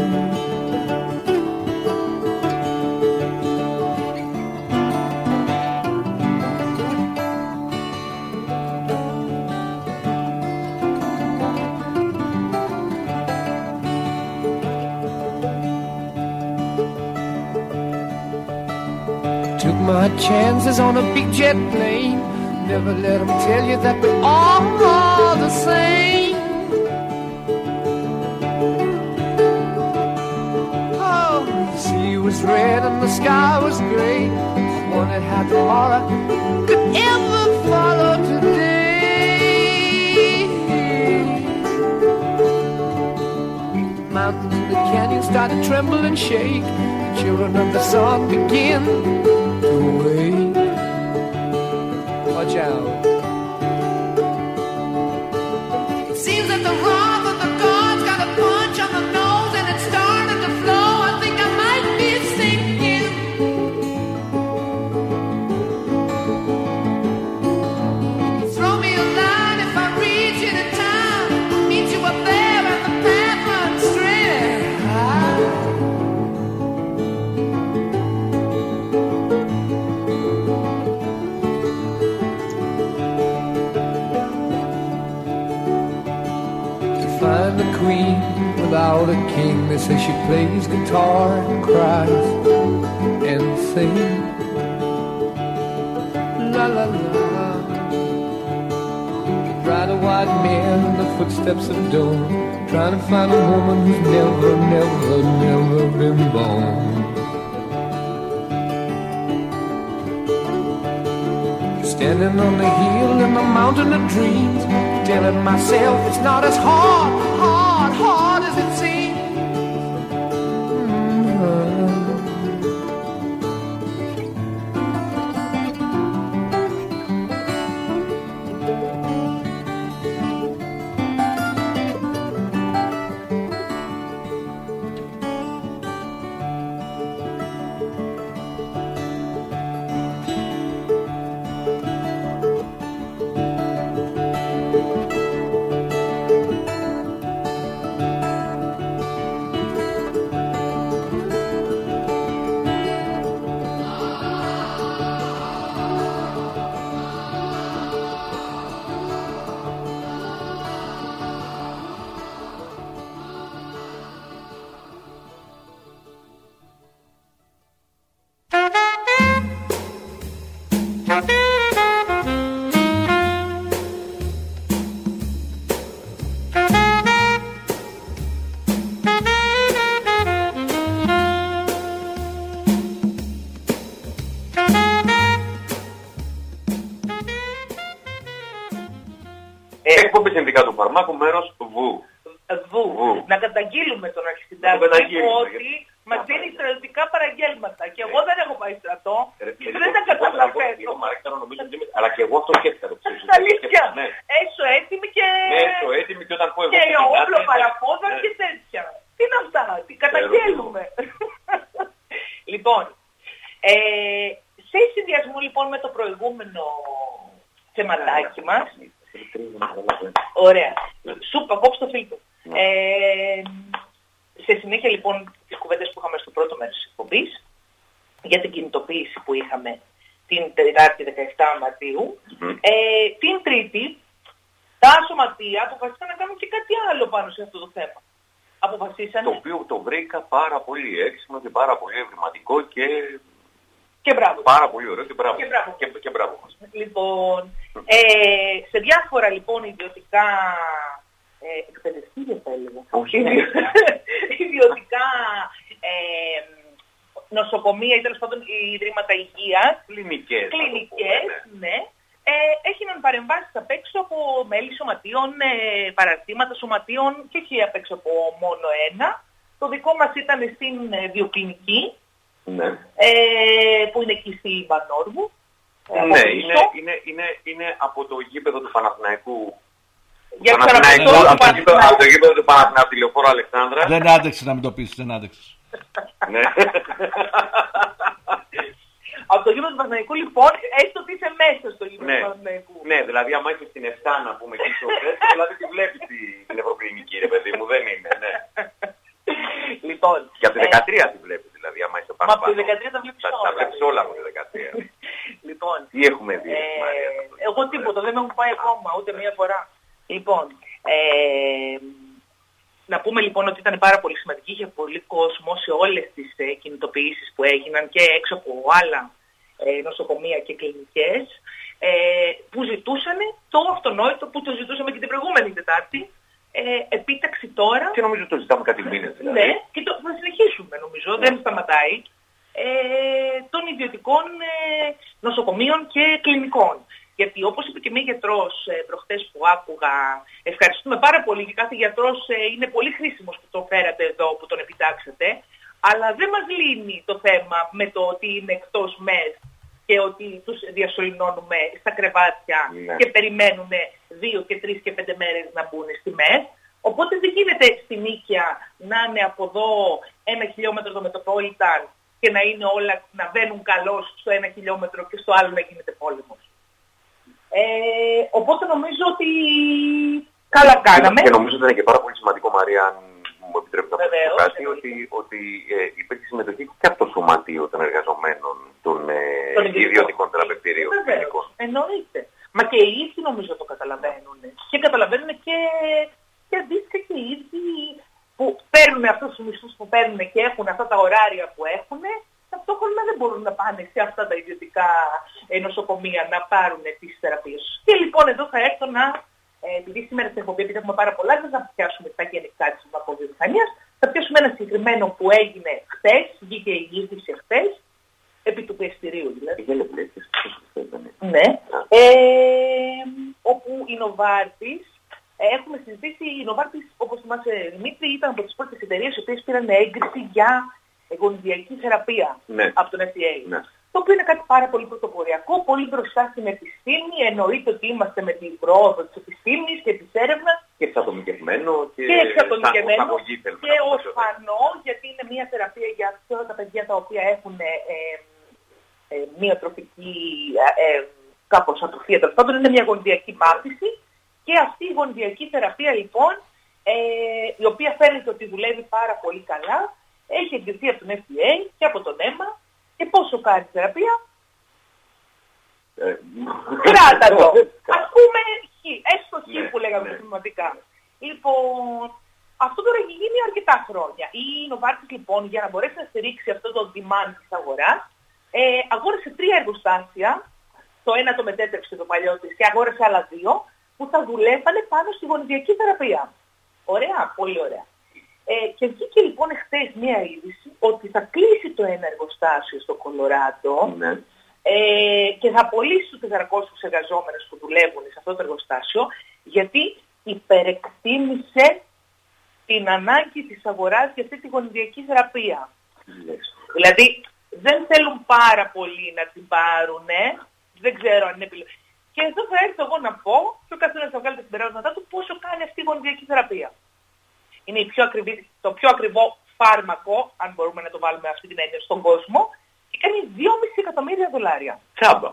Took my chances on a big jet plane. Never let them tell you that we all are the same. Oh, the sea was red and the sky was gray. I wondered how tomorrow could ever follow today. Mountains and the canyons start to tremble and shake. The children of the sun begin to wake. Watch out. It seems that the wrath of the gods got a punch on the nose and it's starting to flow. I think I might be sinking. Throw me a line if I reach you in time. I'll meet you up there at the path runs straight. Find the queen without a king. They say she plays guitar and cries and sings. La la la. Ride a white mare in the footsteps of dawn, trying to find a woman who's never, never, never been born. Standing on the hill in the mountain of dreams, telling myself it's not as hard as it seems. Εκπομπή Συνδικά του Φαρμάκου, μέρος Βου. Να καταγγείλουμε τον αρχισυντάκτη ότι μας δίνει στρατιωτικά παραγγέλματα. Και εγώ δεν έχω πάει στρατό. Δεν τα καταλαβαίνω. Αλλά και εγώ αυτό σκέφτηκα. Αλήθεια. Έσω έτοιμη και... Έσω έτοιμη και όταν πω εγώ... Και όπλο παραπόδα και τέτοια. Τι είναι αυτά, τι καταγγέλουμε. Λοιπόν, σε συνδυασμό λοιπόν με το προηγούμενο θεματάκι μας. Ωραία. Σούπα, κόψε το φίλτρο. Σε συνέχεια λοιπόν τις κουβέντες που είχαμε στο πρώτο μέρος της εκπομπής για την κινητοποίηση που είχαμε την Τετάρτη 17 Μαρτίου, την Τρίτη τα σωματεία αποφασίσαν να κάνουν και κάτι άλλο πάνω σε αυτό το θέμα. Αποφασίσαν... Το οποίο το βρήκα πάρα πολύ έξυπνο και πάρα πολύ ευρηματικό και μπράβο. Πάρα πολύ ωραίο και μπράβο. Και μπράβο. Λοιπόν, σε διάφορα λοιπόν ιδιωτικά εκπαιδευτήρια θα έλεγα. Όχι. Ιδιωτικά νοσοκομεία ή τέλος πάντων ιδρύματα υγείας. Κλινικές, ναι. Έγιναν παρεμβάσεις απ' έξω από μέλη σωματείων, παραρτήματα σωματείων και όχι απ' έξω από μόνο ένα. Το δικό μας ήταν στην βιοκλινική, ναι. Που είναι εκεί στη Μπανόρμου. Ναι, είναι από το γήπεδο του Παναθηναϊκού. Από το γήπεδο του Παναθηναϊκού, τη Λεωφόρο Αλεξάνδρα. Δεν άντεξες να μην το πεις, δεν άντεξες. Από το γήπεδο του Παναθηναϊκού λοιπόν, έστω ότι είσαι μέσα στο γήπεδο του Παναθηναϊκού. Ναι, δηλαδή άμα είσαι στην 7 να πούμε εκεί στο Φρέσο, δηλαδή τη βλέπεις την Ευρωκλινική, ρε παιδί μου, δεν είναι, ναι. Λοιπόν, και από τη 13 τη βλέπεις, δηλαδή άμα είσαι πάνω. Μα από τη 13 τα βλέπεις όλα. Τα βλέπεις όλα από τη 13. Λοιπόν, τι έχουμε δει, Μαρία? Εγώ τίποτα, δεν έχω πάει ακόμα ούτε μία φορά. Λοιπόν, να πούμε λοιπόν ότι ήταν πάρα πολύ σημαντική, είχε πολύ κόσμο σε όλες τις κινητοποιήσεις που έγιναν και έξω από άλλα νοσοκομεία και κλινικές, που ζητούσαν το αυτονόητο που το ζητούσαμε και την προηγούμενη Τετάρτη, επίταξη τώρα. Και νομίζω το ζητάμε κάτι μήνες δηλαδή. Ναι, και θα συνεχίσουμε νομίζω, δεν σταματάει, των ιδιωτικών νοσοκομείων και κλινικών. Γιατί όπως είπε και μία γιατρός προχτές που άκουγα, ευχαριστούμε πάρα πολύ και κάθε γιατρός είναι πολύ χρήσιμος που το φέρατε εδώ, που τον επιτάξατε, αλλά δεν μας λύνει το θέμα με το ότι είναι εκτός ΜΕΣ και ότι τους διασωληνώνουμε στα κρεβάτια και περιμένουν 2 και 3 και 5 μέρες να μπουν στη ΜΕΣ. Οπότε δεν γίνεται στη Νίκαια να είναι από εδώ 1 χιλιόμετρο το Μετροπόλιταν και να είναι όλα να βαίνουν καλώς στο 1 χιλιόμετρο και στο άλλο να γίνεται πόλεμος. Οπότε νομίζω ότι καλά κάναμε. Και νομίζω ότι είναι και πάρα πολύ σημαντικό, Μαρία, αν μου επιτρέπετε να πω κάτι, ότι υπήρχε συμμετοχή και από το σωματείο των εργαζομένων των ιδιωτικών θεραπευτηρίων. Εννοείται. Μα και οι ίδιοι νομίζω το καταλαβαίνουν. Και καταλαβαίνουν και αντίστοιχα και οι ίδιοι που παίρνουν αυτούς τους μισθούς που παίρνουν και έχουν αυτά τα ωράρια που έχουν, ταυτόχρονα δεν μπορούν να πάνε σε αυτά τα ιδιωτικά νοσοκομεία να πάρουν τις θεραπείες. Και λοιπόν εδώ θα έρθω επειδή σήμερα στην εκπομπή, επειδή έχουμε πάρα πολλά, δεν θα πιάσουμε τα γενικά της βακοβιομηχανίας, θα πιάσουμε ένα συγκεκριμένο που έγινε χθες, βγήκε η είδηση χθες, επί του πιεστηρίου δηλαδή. Ναι. Όπου η Novartis, έχουμε συζητήσει, η Novartis, όπως θυμάσαι Δημήτρη, ήταν από τις πρώτες εταιρείες οι οποίες πήραν έγκριση για γονιδιακή θεραπεία από τον FDA. Ναι. Το οποίο είναι κάτι πάρα πολύ πρωτοποριακό, πολύ μπροστά στην επιστήμη. Εννοείται ότι είμαστε με την πρόοδο της επιστήμης και της έρευνας. Και εξατομικευμένο και ορφανό, γιατί είναι μια θεραπεία για όλα τα παιδιά τα οποία έχουν μια τροφική κάπως ατροφία. Τέλος πάντων, είναι μια γονιδιακή μάθηση. Και αυτή η γονιδιακή θεραπεία λοιπόν, η οποία φαίνεται ότι δουλεύει πάρα πολύ καλά, έχει εγκριθεί από τον FDA και από τον αίμα. Και πόσο κάνει θεραπεία? Κράτα το. Ας πούμε έστω χ που λέγαμε συστηματικά. Λοιπόν, αυτό τώρα έχει γίνει αρκετά χρόνια. Η Novartis λοιπόν, για να μπορέσει να στηρίξει αυτό το demand της αγοράς, αγόρασε 3 εργοστάσια. Το ένα το μετέτρεψε το παλιό της και αγόρασε άλλα 2 που θα δουλεύανε πάνω στη γονιδιακή θεραπεία. Ωραία, πολύ ωραία. Και βγήκε λοιπόν χθες μία είδηση ότι θα κλείσει το ένα εργοστάσιο στο Κολοράντο και θα απολύσει τους 400 εργαζόμενους που δουλεύουν σε αυτό το εργοστάσιο, γιατί υπερεκτίμησε την ανάγκη της αγοράς για αυτή τη γονιδιακή θεραπεία. Δηλαδή δεν θέλουν πάρα πολύ να την πάρουν, δεν ξέρω αν είναι επιλογή. Και εδώ θα έρθω εγώ να πω, και ο καθένας θα βγάλει τα συμπεράσματά του, πόσο κάνει αυτή η γονιδιακή θεραπεία. Είναι το πιο ακριβό φάρμακο, αν μπορούμε να το βάλουμε αυτή την έννοια, στον κόσμο, και κάνει $2,5 εκατομμύρια. Τσάμπα.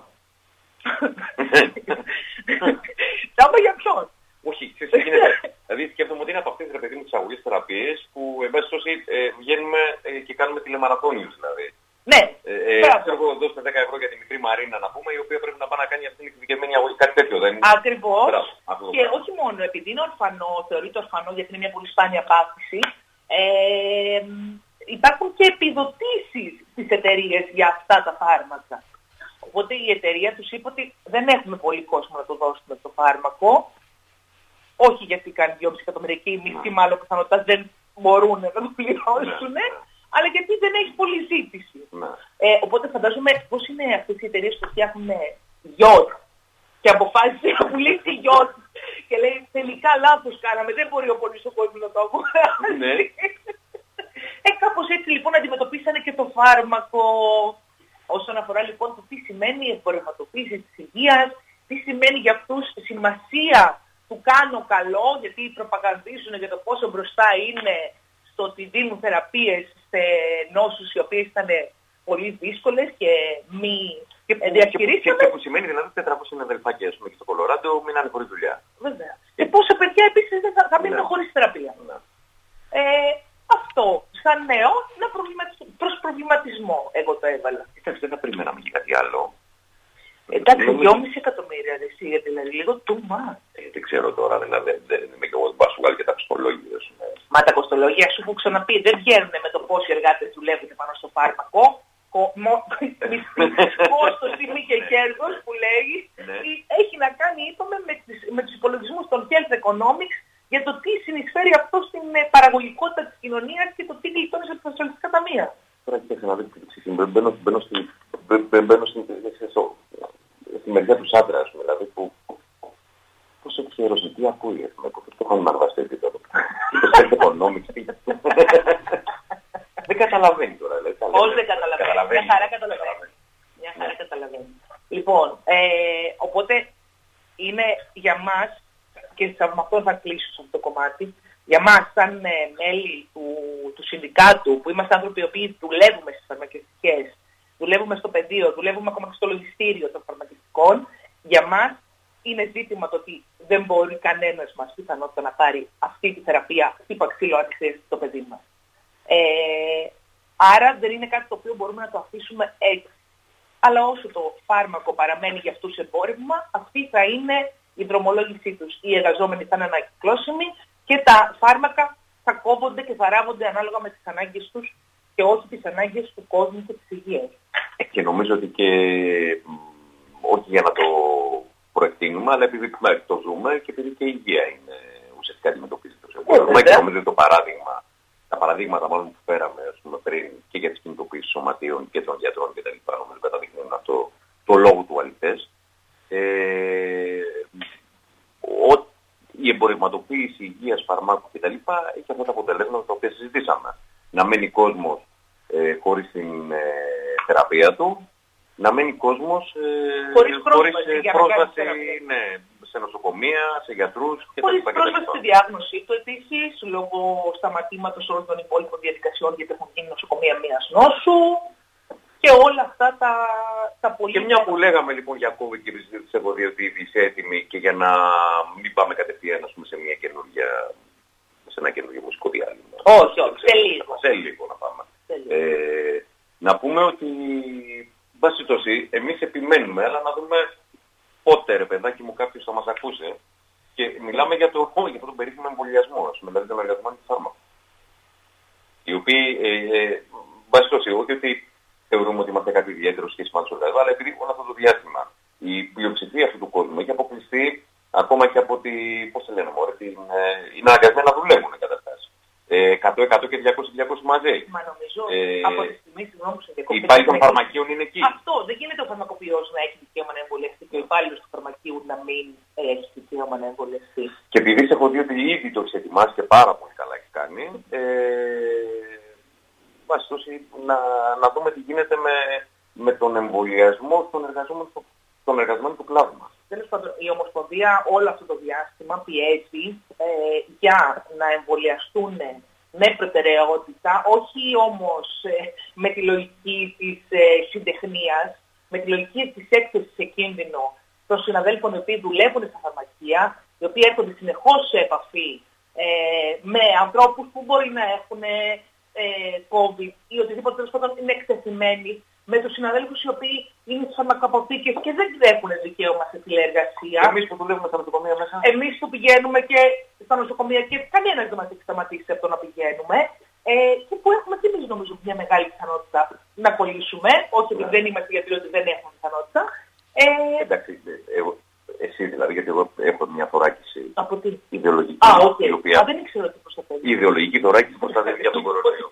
Τσάμπα για ποιον? Όχι, ξέρεις τι γίνεται. Δηλαδή σκέφτομαι ότι είναι από αυτές τις ρε παιδί μου τις αγωγές θεραπείες που εν πάση περιπτώσει βγαίνουμε και κάνουμε τηλεμαραθώνιους δηλαδή. Ναι. Ξέρω εγώ δώστε 10 ευρώ για τη μικρή Μαρίνα να πούμε, η οποία πρέπει να πάει να κάνει αυτήν την εξειδικευμένη αγωγή, κάτι τέτοιο δεν είναι? Ακριβώς. Και όχι μόνο, επειδή είναι ορφανό, θεωρείται ορφανό γιατί είναι μια πολύ σπάνια πάθηση, υπάρχουν και επιδοτήσεις στις εταιρείες για αυτά τα φάρμακα. Οπότε η εταιρεία τους είπε ότι δεν έχουμε πολύ κόσμο να το δώσουμε το φάρμακο, όχι γιατί κάνει 2,5 εκατομμύρια και οι μισθοί μάλλον πιθανότητα δεν μπορούν να το πληρώσουν, αλλά γιατί δεν έχει πολλή ζήτηση. Οπότε φαντάζομαι πώς είναι αυτές οι εταιρείες που φτιάχνουν γιότ και αποφάσισε να πουλήσει γιότ και λέει τελικά λάθος κάναμε, δεν μπορεί ο πολύς ο κόσμος να το αγοράσει. Κάπως έτσι λοιπόν αντιμετωπίσανε και το φάρμακο όσον αφορά λοιπόν το τι σημαίνει η εμπορευματοποίηση της υγείας, τι σημαίνει για αυτούς σημασία του κάνω καλό, γιατί προπαγανδίζουν για το πόσο μπροστά είναι στο ότι δίνουν θεραπείες σε νόσους οι οποίες ήταν πολύ δύσκολες και μη διαχειρίσιμες. Και που σημαίνει δηλαδή 400 αδελφάκια και στο Κολοράντο μείνανε χωρίς δουλειά. Βέβαια. Και πόσα παιδιά επίσης θα μείνουν χωρίς θεραπεία. Αυτό, σαν νέο, προς προβληματισμό εγώ το έβαλα. Κοιτάξτε, δεν θα περιμέναμε και κάτι άλλο. Εντάξει, 2,5 εκατομμύρια δηλαδή, λίγο too much. Δεν ξέρω τώρα, δηλαδή δεν είμαι και εγώ δεν πάω σου βγάλει και τα κοστολόγια. Μα τα κοστολόγια σου έχω ξαναπεί, δεν βγαίνουν με το πόσοι εργάτες δουλεύουν πάνω στο φάρμακο. Κόστος, τιμή και κέρδος που λέγει, έχει να κάνει, είπαμε, με τους υπολογισμούς των health economics για το τι συνεισφέρει αυτό στην παραγωγικότητα της κοινωνίας και το τι γλιτώνει από τα ασφαλιστικά ταμεία. Τώρα κοιτάξτε να δείτε, μπαίνω στη μεριά τους άντρας, δηλαδή που πώς εξαιρώσει, τι ακούει, το έχουμε αναβαστεί επίπεδο. Το health economics, δεν καταλαβαίνει τώρα. Πώς δεν καταλαβαίνει. Μια χαρά καταλαβαίνει. Λοιπόν, οπότε είναι για μας, και με αυτό θα κλείσω σε αυτό το κομμάτι, για μας σαν μέλη του συνδικάτου, που είμαστε άνθρωποι οι οποίοι δουλεύουμε στις φαρμακευτικές, δουλεύουμε στο πεδίο, δουλεύουμε ακόμα και στο λογιστήριο των φαρμακευτικών, για μας είναι ζήτημα το ότι δεν μπορεί κανένας μας πιθανότητα να πάρει αυτή τη θεραπεία τύπου ξύλο αν ξέρει το παιδί μας. Άρα δεν είναι κάτι το οποίο μπορούμε να το αφήσουμε έτσι. Αλλά όσο το φάρμακο παραμένει για αυτούς εμπόρευμα, αυτή θα είναι η δρομολόγησή τους. Οι εργαζόμενοι θα είναι ανακυκλώσιμοι και τα φάρμακα θα κόβονται και θα ράβονται ανάλογα με τις ανάγκες τους και όχι τις ανάγκες του κόσμου και της υγείας. Και νομίζω ότι και όχι για να το προεκτείνουμε, αλλά επειδή το ζούμε και επειδή και η υγεία είναι ουσιαστικά αντιμετωπίζεται. Και νομίζω ότι τα παραδείγματα μάλλον που φέραμε πριν και για τις κινητοποίησεις σωματείων και των γιατρών κτλ. Νομίζω καταδεικνύουν αυτό το λόγο του αληθές. Η εμπορευματοποίηση υγείας, φαρμάκου κτλ. Έχει αυτά τα αποτελέσματα τα οποία συζητήσαμε. Να μένει κόσμος χωρίς την θεραπεία του, να μένει κόσμος χωρίς πρόσβαση σε νοσοκομεία, σε γιατρούς κτλ. Χωρίς πρόσβαση στη διάγνωσή του επίσης, λόγω σταματήματος όλων των υπόλοιπων διαδικασιών γιατί έχουν γίνει νοσοκομεία μίας νόσου και όλα αυτά τα πολύ... Και μια που λέγαμε λοιπόν για COVID και επιζήτηση έχω δει ότι είσαι έτοιμη και για να μην πάμε κατευθείαν σε ένα καινούργιο μουσικό διάλειμμα. Όχι, σε λίγο να πάμε. Να πούμε ότι βάσει τόση, εμείς επιμένουμε, αλλά να δούμε πότε ρε παιδάκι μου κάποιος θα μας ακούσει και μιλάμε για τον περίφημο εμβολιασμό, δηλαδή τον εργαζομένο του φάρμακου. Οι οποίοι, βάσει τόση, όχι ότι θεωρούμε ότι είμαστε κάτι ιδιαίτερο σχέση με τους εργαζόμενους, αλλά επειδή όλο αυτό το διάστημα η πλειοψηφία αυτού του κόσμου έχει αποκλειστεί ακόμα και από πώς σε λένε μωρέ, είναι αναγκασμένοι να δουλεύουν καταστάσεις. 100 και 200 μαζί. Μα νομίζω από τη στιγμή που σε διακοπή. Υπάρχει των φαρμακείων είναι εκεί. Αυτό δεν γίνεται ο φαρμακοποιός να έχει δικαίωμα να εμβολιαστεί και ο υπάλληλος του φαρμακείου να μην έχει δικαίωμα να εμβολιαστεί. Και επειδή σε έχω δει ότι ήδη το έχεις ετοιμάσει και πάρα πολύ καλά έχει κάνει, να δούμε τι γίνεται με τον εμβολιασμό των εργαζομένων του κλάδου μας. Τέλος πάντων, η Ομοσπονδία όλο αυτό το διάστημα πιέζει για να εμβολιαστούν με προτεραιότητα, όχι όμως με τη λογική της συντεχνίας, με τη λογική της έκθεσης σε κίνδυνο των συναδέλφων οι οποίοι δουλεύουν στα φαρμακεία, οι οποίοι έρχονται συνεχώς σε επαφή με ανθρώπους που μπορεί να έχουν COVID ή οτιδήποτε τέλος πάντων είναι εκτεθειμένοι, με τους συναδέλφους οι οποίοι είναι στις φαρμακοαποθήκες και δεν έχουν δικαίωμα σε τηλεεργασία. Εμείς που δουλεύουμε στα νοσοκομεία μέσα. Εμείς που πηγαίνουμε και στα νοσοκομεία και κανένας δεν μας έχει σταματήσει από το να πηγαίνουμε και που έχουμε και εμείς νομίζω μια μεγάλη πιθανότητα να κολλήσουμε, όχι ότι δεν είμαστε γιατί ότι δεν έχουμε πιθανότητα. Εντάξει, εσύ δηλαδή, γιατί εγώ έχω μια θωράκιση ιδεολογική. Η οποία... δεν ήξερα τι προστατεύει. Η ιδεολογική θωράκιση προστατεύει για τον κορονοϊό.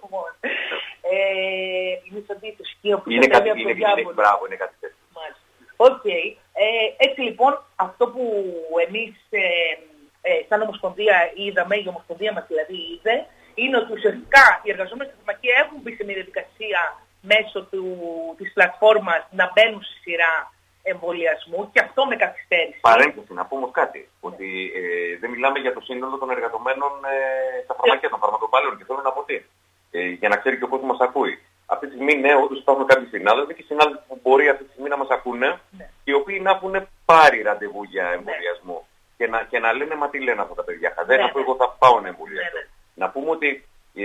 Είναι σαν αντίστοιχο. Είναι κάτι μπράβο, είναι κάτι τέτοιο. Οκ. Έτσι λοιπόν, αυτό που εμείς σαν Ομοσπονδία είδαμε, η Ομοσπονδία μας δηλαδή είδε, είναι ότι ουσιαστικά οι εργαζόμενοι στη φαρμακεία έχουν μπει σε μια διαδικασία μέσω της πλατφόρμας να μπαίνουν στη σειρά εμβολιασμού και αυτό με καθυστέρηση. Παρένθεση, να πω όμως κάτι. Ότι δεν μιλάμε για το σύνολο των εργαζομένων στα φαρμακεία, των φαρμακοπάλαιων και θέλω να πω τι. Για να ξέρει και ο κόσμος μας ακούει. αυτή τη στιγμή ναι, όντως υπάρχουν κάποιοι συνάδελφοι και συνάδελφοι που μπορεί αυτή τη στιγμή να μας ακούνε και οι οποίοι να έχουν πάρει ραντεβού για εμβολιασμό και να λένε μα τι λένε αυτά τα παιδιά. Δεν να πω εγώ θα πάω να εμβολιαστώ. Να πούμε ότι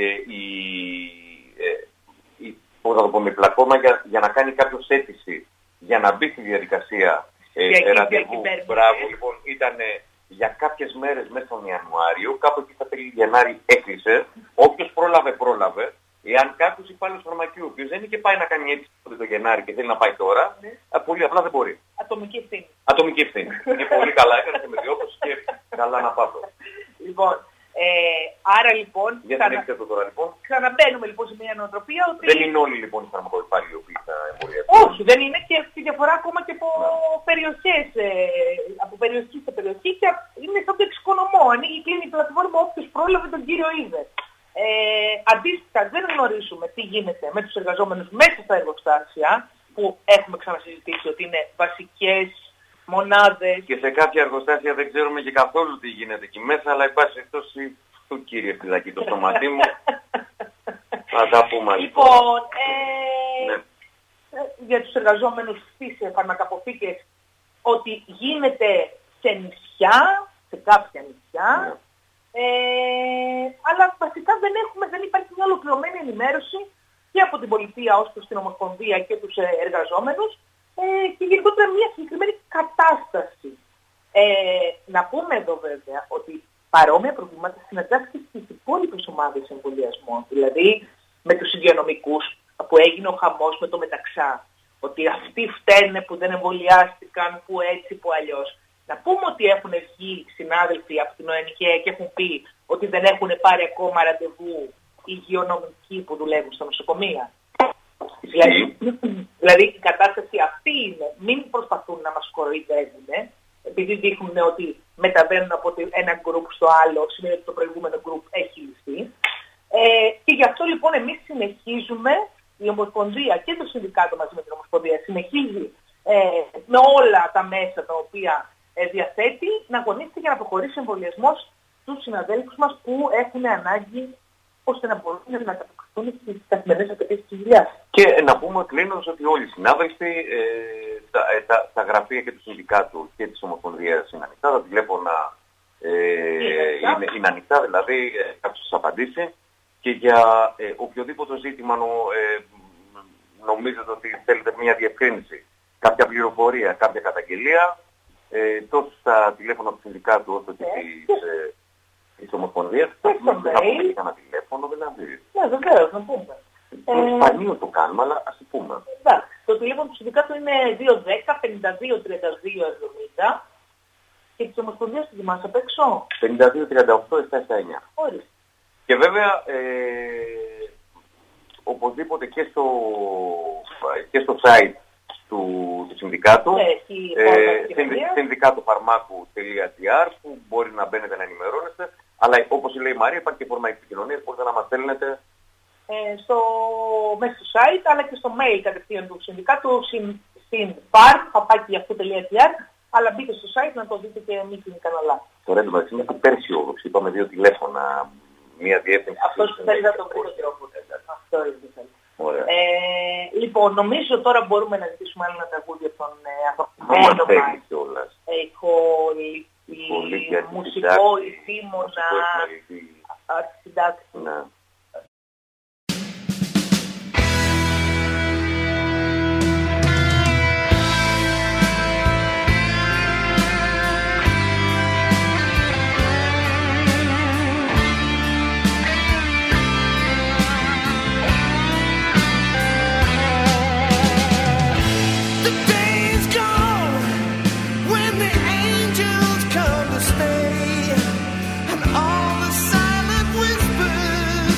η πλατφόρμα για να κάνει κάποιος αίτηση για να μπει στη διαδικασία ραντεβού, μπράβο, λοιπόν, ήταν για κάποιες μέρες μέσα στον Ιανουάριο, κάπου εκεί στα τέλη Γενάρη έκλεισε. Όποιος πρόλαβε. Εάν κάποιος υπάλληλος φαρμακείου, ο οποίος δεν είχε πάει να κάνει αίτηση το Γενάρη και θέλει να πάει τώρα, πολύ απλά δεν μπορεί. Ατομική ευθύνη. Είναι πολύ καλά, έκανε και με διόρθωση και καλά να πάω. Λοιπόν, άρα λοιπόν. Για συνέχισε το τώρα λοιπόν. Ξαναμπαίνουμε λοιπόν σε μια νοοτροπία ότι. Δεν είναι όλοι λοιπόν οι φαρμακοϊπάλληλοι οι οποίοι θα εμβολιαστούν. Όχι, δεν είναι και στη διαφορά ακόμα και από περιοχές. Από περιοχή σε περιοχή και είναι σαν το εξοικονομώ. Ανοίγει κλείνει η πλατφόρμα όποιος πρόλαβε τον κύριο είδε. Αντίστοιχα, δεν γνωρίζουμε τι γίνεται με τους εργαζόμενους μέσα στα εργοστάσια, που έχουμε ξανασυζητήσει ότι είναι βασικές μονάδες. Και σε κάποια εργοστάσια δεν ξέρουμε και καθόλου τι γίνεται εκεί μέσα, αλλά υπάρχει εκτός του κύριε φυλακή, το στοματί μου. Θα τα πούμε λοιπόν. Για τους εργαζόμενους στις φαρμακαποθήκες, ότι γίνεται σε νησιά, σε κάποια νησιά. Αλλά βασικά δεν υπάρχει μια ολοκληρωμένη ενημέρωση και από την πολιτεία ως προς την Ομοσπονδία και τους εργαζόμενους και γενικότερα μια συγκεκριμένη κατάσταση. Να πούμε εδώ βέβαια ότι παρόμοια προβλήματα συναντάται στις υπόλοιπες ομάδες εμβολιασμών. Δηλαδή με τους υγειονομικούς που έγινε ο χαμός με το μεταξά. Ότι αυτοί φταίνε που δεν εμβολιάστηκαν, που έτσι, που αλλιώς. Να πούμε ότι έχουν βγει συνάδελφοι από την ΟΕΝΚΕ και έχουν πει ότι δεν έχουν πάρει ακόμα ραντεβού υγειονομικοί που δουλεύουν στα νοσοκομεία. Δηλαδή η κατάσταση αυτή είναι. Μην προσπαθούν να μας κοροϊδεύουν, επειδή δείχνουν ότι μεταβαίνουν από ένα γκρουπ στο άλλο, σημαίνει ότι το προηγούμενο γκρουπ έχει λυθεί. Και γι' αυτό λοιπόν εμείς συνεχίζουμε, η Ομοσπονδία και το Συνδικάτο μαζί με την Ομοσπονδία συνεχίζει με όλα τα μέσα τα οποία διαθέτει να αγωνίζεται για να προχωρήσει ο εμβολιασμός στους συναδέλφους μας που έχουν ανάγκη ώστε να μπορούν να ανταποκριθούν στις καθημερινές απαιτήσεις της δουλειάς. Και να πούμε κλείνοντας ότι όλοι οι συνάδελφοι, τα γραφεία και του Συνδικάτου και της Ομοσπονδίας είναι ανοιχτά, τα τηλέφωνα είναι ανοιχτά, δηλαδή κάποιος σας απαντήσει και για οποιοδήποτε ζήτημα νομίζετε ότι θέλετε μια διευκρίνηση, κάποια πληροφορία, κάποια καταγγελία, τόσο στα τηλέφωνα του Συνδικάτου όσο και της Ομοσπονδίας, θα πούμε και ένα τηλέφωνο, δηλαδή. Ναι, βεβαίως, να πούμε. Σπανίως το κάνουμε, αλλά ας το πούμε. Το τηλέφωνο του Συνδικάτου είναι 210-52-32-70 και της Ομοσπονδίας του θυμάσαι απ' έξω. 52-38-7-9. Ορίστε. Και βέβαια, οπωσδήποτε και στο site του Συνδικάτου, συνδικάτοφαρμάκου.gr, που μπορεί να μπαίνετε να ενημερώνεστε, αλλά όπως λέει η Μαρία, υπάρχει και φόρμα επικοινωνίας, μπορείτε να μας στέλνετε μέσα στο site, αλλά και στο mail κατευθείαν του Συνδικάτου, sinpar@yahoo.gr, αλλά μπείτε στο site να το δείτε και μην είναι κανένα. Τώρα εντωμεταξύ είμαστε υπεραισιόδοξοι, είπαμε 2 τηλέφωνα, μία διεύθυνση. Αυτός που θέλει να τον βρει το τρόπο. Αυτό είναι. Λοιπόν, νομίζω τώρα μπορούμε να ζητήσουμε άλλο ένα τραγούδι από τον αγαπημένο μας μουσικό ηθήμονα αρχισυντάκτη. Angels come to stay, and all the silent whispers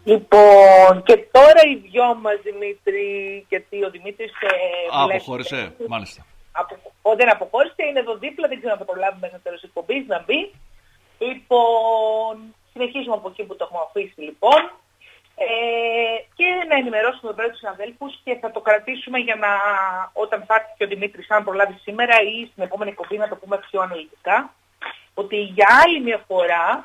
Λοιπόν, και τώρα οι δυο μας, Δημήτρη, γιατί ο Δημήτρης... αποχώρησε, μάλιστα. Δεν αποχώρησε, είναι εδώ δίπλα, δεν ξέρω αν θα προλάβει μέσα τέλος εκπομπής να μπει. Λοιπόν, συνεχίζουμε από εκεί που το έχουμε αφήσει, λοιπόν. Και να ενημερώσουμε βέβαια τους συναδέλφους και θα το κρατήσουμε για να, όταν θα έρθει και ο Δημήτρης, αν προλάβει σήμερα ή στην επόμενη εκπομπή, να το πούμε πιο αναλυτικά, ότι για άλλη μια φορά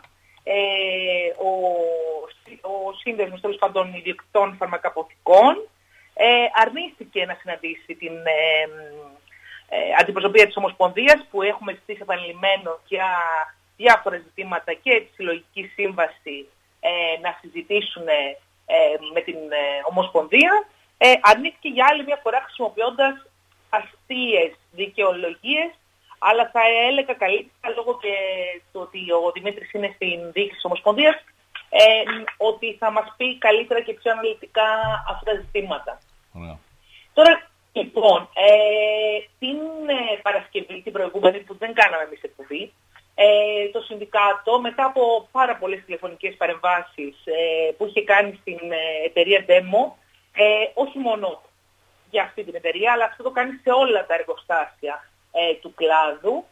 ο σύνδεσμος τέλος πάντων ιδιοκτητών φαρμακαποθηκών αρνήθηκε να συναντήσει την αντιπροσωπεία της Ομοσπονδίας, που έχουμε ζητήσει επανειλημμένο για διάφορα ζητήματα και τη συλλογική σύμβαση να συζητήσουν με την Ομοσπονδία. Αρνήθηκε για άλλη μια φορά χρησιμοποιώντας αστείες δικαιολογίες, αλλά θα έλεγα καλύτερα, λόγω και του ότι ο Δημήτρης είναι στην διοίκηση της Ομοσπονδίας, ότι θα μας πει καλύτερα και πιο αναλυτικά αυτά τα ζητήματα. Yeah. Τώρα, λοιπόν, την Παρασκευή, την προηγούμενη, που δεν κάναμε εμείς εκπομπή, το Συνδικάτο, μετά από πάρα πολλές τηλεφωνικές παρεμβάσεις που είχε κάνει στην εταιρεία Demo, όχι μόνο για αυτή την εταιρεία, αλλά αυτό το κάνει σε όλα τα εργοστάσια του κλάδου,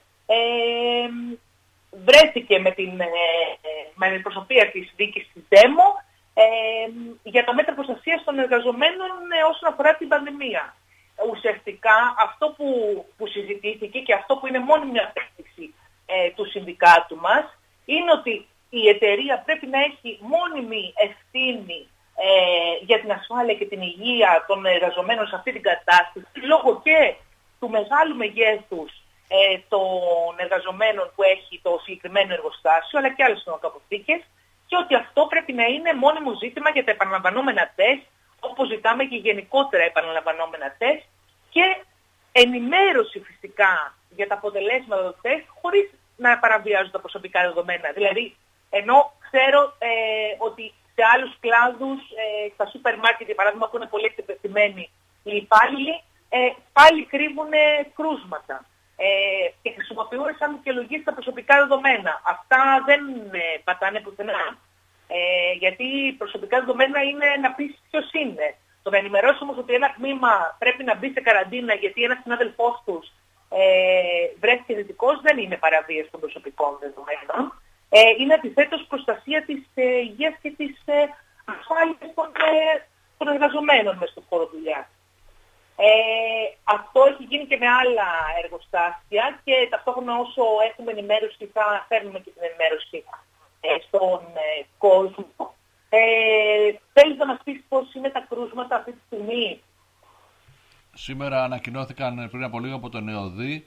βρέθηκε με την προσωπία της διοίκησης της Demo για τα μέτρα προστασίας των εργαζομένων όσον αφορά την πανδημία. Ουσιαστικά αυτό που συζητήθηκε και αυτό που είναι μόνη μια θέση του συνδικάτου μας είναι ότι η εταιρεία πρέπει να έχει μόνιμη ευθύνη για την ασφάλεια και την υγεία των εργαζομένων σε αυτή την κατάσταση, λόγω και του μεγάλου μεγέθους των εργαζομένων που έχει το συγκεκριμένο εργοστάσιο, αλλά και άλλες φαρμακαποθήκες, και ότι αυτό πρέπει να είναι μόνιμο ζήτημα για τα επαναλαμβανόμενα τεστ, όπως ζητάμε και γενικότερα επαναλαμβανόμενα τεστ, και ενημέρωση φυσικά για τα αποτελέσματα των τεστ, χωρίς να παραβιάζουν τα προσωπικά δεδομένα. Δηλαδή, ενώ ξέρω ότι σε άλλους κλάδους, στα σούπερ μάρκετ, για παράδειγμα, που είναι πολύ εκτεθειμένοι οι υπάλληλοι, πάλι κρύβουν κρούσματα και χρησιμοποιούν σαν δικαιολογίες τα προσωπικά δεδομένα. Αυτά δεν πατάνε πουθενά. Γιατί προσωπικά δεδομένα είναι να πεις ποιος είναι. Το να ενημερώσει όμως ότι ένα τμήμα πρέπει να μπει σε καραντίνα γιατί ένας συνάδελφός τους βρέθηκε θετικός, δεν είναι παραβίαση των προσωπικών δεδομένων. Είναι αντιθέτως προστασία της υγείας και της ασφάλειας των εργαζομένων μέσα στον χώρο δουλειάς. Αυτό έχει γίνει και με άλλα εργοστάσια και ταυτόχρονα όσο έχουμε ενημέρωση θα φέρνουμε και την ενημέρωση στον κόσμο. Θέλεις να μας πεις πώς είναι τα κρούσματα αυτή τη στιγμή? Σήμερα ανακοινώθηκαν πριν από λίγο από τον ΕΟΔΗ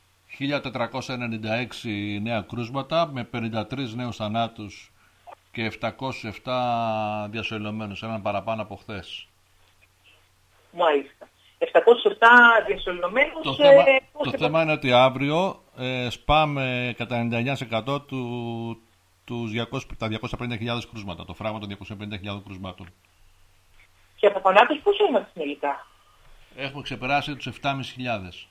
1.496 νέα κρούσματα με 53 νέους θανάτους και 707 διασωληνωμένους, έναν παραπάνω από χθες. Μάλιστα. 707 διασωληνωμένους. Το θέμα είναι ότι αύριο σπάμε κατά 99% τα 250.000 κρούσματα, το φράγμα των 250.000 κρούσματων. Και από θανάτους πόσο είμαστε συνολικά? Έχουμε ξεπεράσει τους 7.500.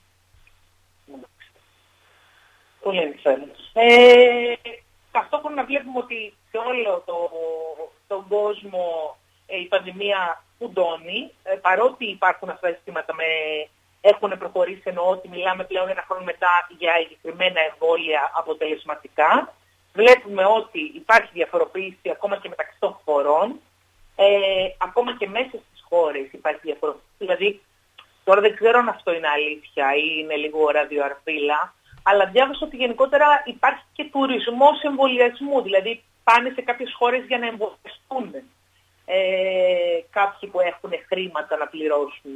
Πολύ ενδιαφέρον. Ταυτόχρονα βλέπουμε ότι σε όλο τον κόσμο η πανδημία φουντώνει, παρότι υπάρχουν αυτά τα ζητήματα έχουν προχωρήσει, εννοώ ότι μιλάμε πλέον ένα χρόνο μετά για εγκεκριμένα εμβόλια αποτελεσματικά. Βλέπουμε ότι υπάρχει διαφοροποίηση ακόμα και μεταξύ των χωρών, ακόμα και μέσα στις χώρες υπάρχει διαφοροποίηση. Δηλαδή, τώρα δεν ξέρω αν αυτό είναι αλήθεια ή είναι λίγο ραδιοαρπήλα, αλλά διάβασα ότι γενικότερα υπάρχει και τουρισμός εμβολιασμού, δηλαδή πάνε σε κάποιες χώρες για να εμβολιαστούν κάποιοι που έχουν χρήματα να πληρώσουν.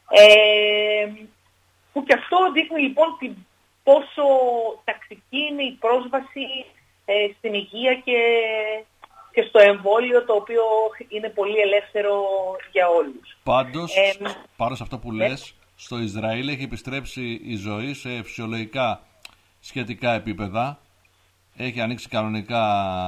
Που και αυτό δείχνει λοιπόν πόσο τακτική είναι η πρόσβαση στην υγεία και στο εμβόλιο, το οποίο είναι πολύ ελεύθερο για όλους. Πάντως, πάνω σε αυτό που λες, στο Ισραήλ έχει επιστρέψει η ζωή σε φυσιολογικά σχετικά επίπεδα. Έχει ανοίξει κανονικά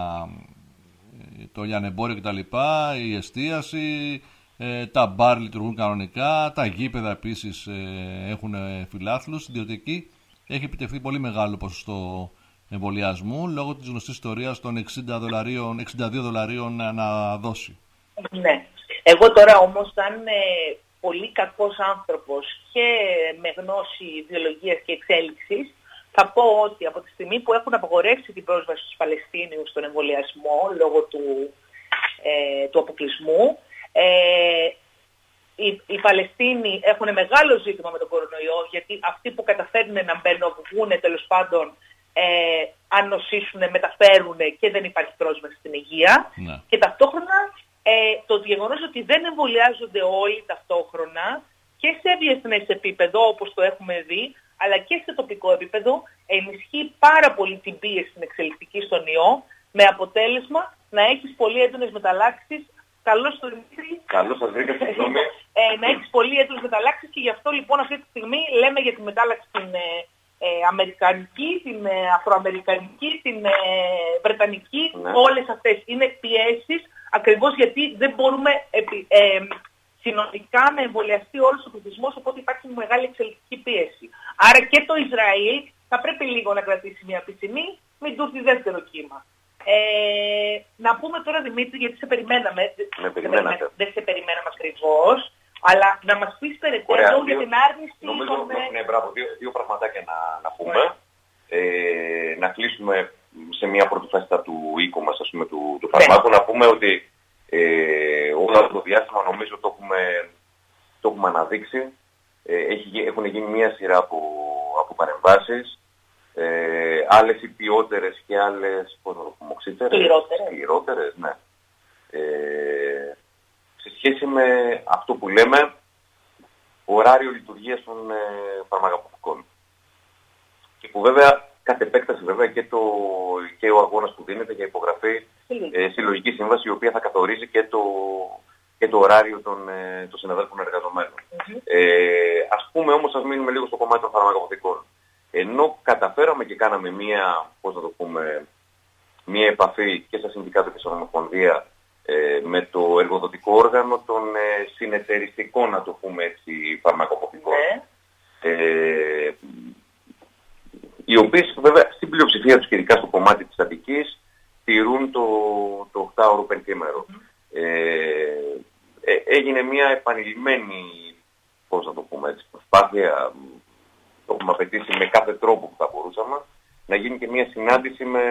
το λιανεμπόριο κτλ, η εστίαση, τα μπαρ λειτουργούν κανονικά, τα γήπεδα επίσης έχουν φιλάθλους, διότι εκεί έχει επιτευχθεί πολύ μεγάλο ποσοστό εμβολιασμού λόγω της γνωστής ιστορίας των $62 ανά δόση. Ναι. Εγώ τώρα όμως, σαν πολύ κακός άνθρωπος και με γνώση βιολογίας και εξέλιξης, θα πω ότι από τη στιγμή που έχουν απαγορεύσει την πρόσβαση στους Παλαιστίνιους στον εμβολιασμό λόγω του αποκλεισμού, οι Παλαιστίνοι έχουν μεγάλο ζήτημα με τον κορονοϊό, γιατί αυτοί που καταφέρουν να βγουν τέλος πάντων, αν νοσήσουν, μεταφέρουν και δεν υπάρχει πρόσβαση στην υγεία. Ναι. Και ταυτόχρονα το γεγονός ότι δεν εμβολιάζονται όλοι ταυτόχρονα και σε διεθνές επίπεδο, όπως το έχουμε δει, αλλά και σε τοπικό επίπεδο, ενισχύει πάρα πολύ την πίεση στην εξελικτική στον ιό, με αποτέλεσμα να έχεις πολύ έντονες μεταλλάξεις. Καλώς το Δημήτρη. Καλώς σας βρήκα, συγγνώμη. Να έχεις πολύ έντονες μεταλλάξεις και γι' αυτό λοιπόν αυτή τη στιγμή λέμε για τη μετάλλαξη την αμερικανική, την αφροαμερικανική, την βρετανική, ναι. Όλες αυτές είναι πιέσεις ακριβώς γιατί δεν μπορούμε συνολικά να εμβολιαστεί όλος ο πληθυσμός, οπότε υπάρχει μεγάλη εξελικτική πίεση. Άρα και το Ισραήλ θα πρέπει λίγο να κρατήσει μια πισινή, μην του έρθει δεύτερο κύμα. Να πούμε τώρα, Δημήτρη, γιατί σε περιμέναμε, δεν σε περιμέναμε ακριβώς, αλλά να μας πεις περαιτέρω για την άρνηση. Νομίζω, ναι, μπράβο, δύο πραγματάκια να πούμε. Να κλείσουμε σε μια πρώτη φάση του οίκου μας, ας πούμε, του φαρμάκου, να πούμε ότι όλο το διάστημα νομίζω το έχουμε αναδείξει. Έχουν γίνει μια σειρά από παρεμβάσεις, άλλες υπιότερες και άλλες σκληρότερες, ναι. Σε σχέση με αυτό που λέμε, ωράριο λειτουργίας των φαρμακοποιητικών. Και που βέβαια, κατ' επέκταση βέβαια και ο αγώνας που δίνεται για υπογραφή συλλογική σύμβαση, η οποία θα καθορίζει και το ωράριο των συναδέλφων εργαζομένων. Ας πούμε όμως, ας μείνουμε λίγο στο κομμάτι των φαρμακοποιητικών. Ενώ καταφέραμε και κάναμε μία επαφή και στα συνδικάτα και στην Ομοσπονδία με το εργοδοτικό όργανο των συνεταιριστικών, να το πούμε έτσι, φαρμακοποιητικών. Οι οποίες βέβαια στην πλειοψηφία τους, και ειδικά στο κομμάτι της Αττικής, τηρούν το 8ωρο πεντήμερο. Έγινε μια επανειλημμένη, προσπάθεια, το έχουμε απαιτήσει με κάθε τρόπο που θα μπορούσαμε, να γίνει και μια συνάντηση με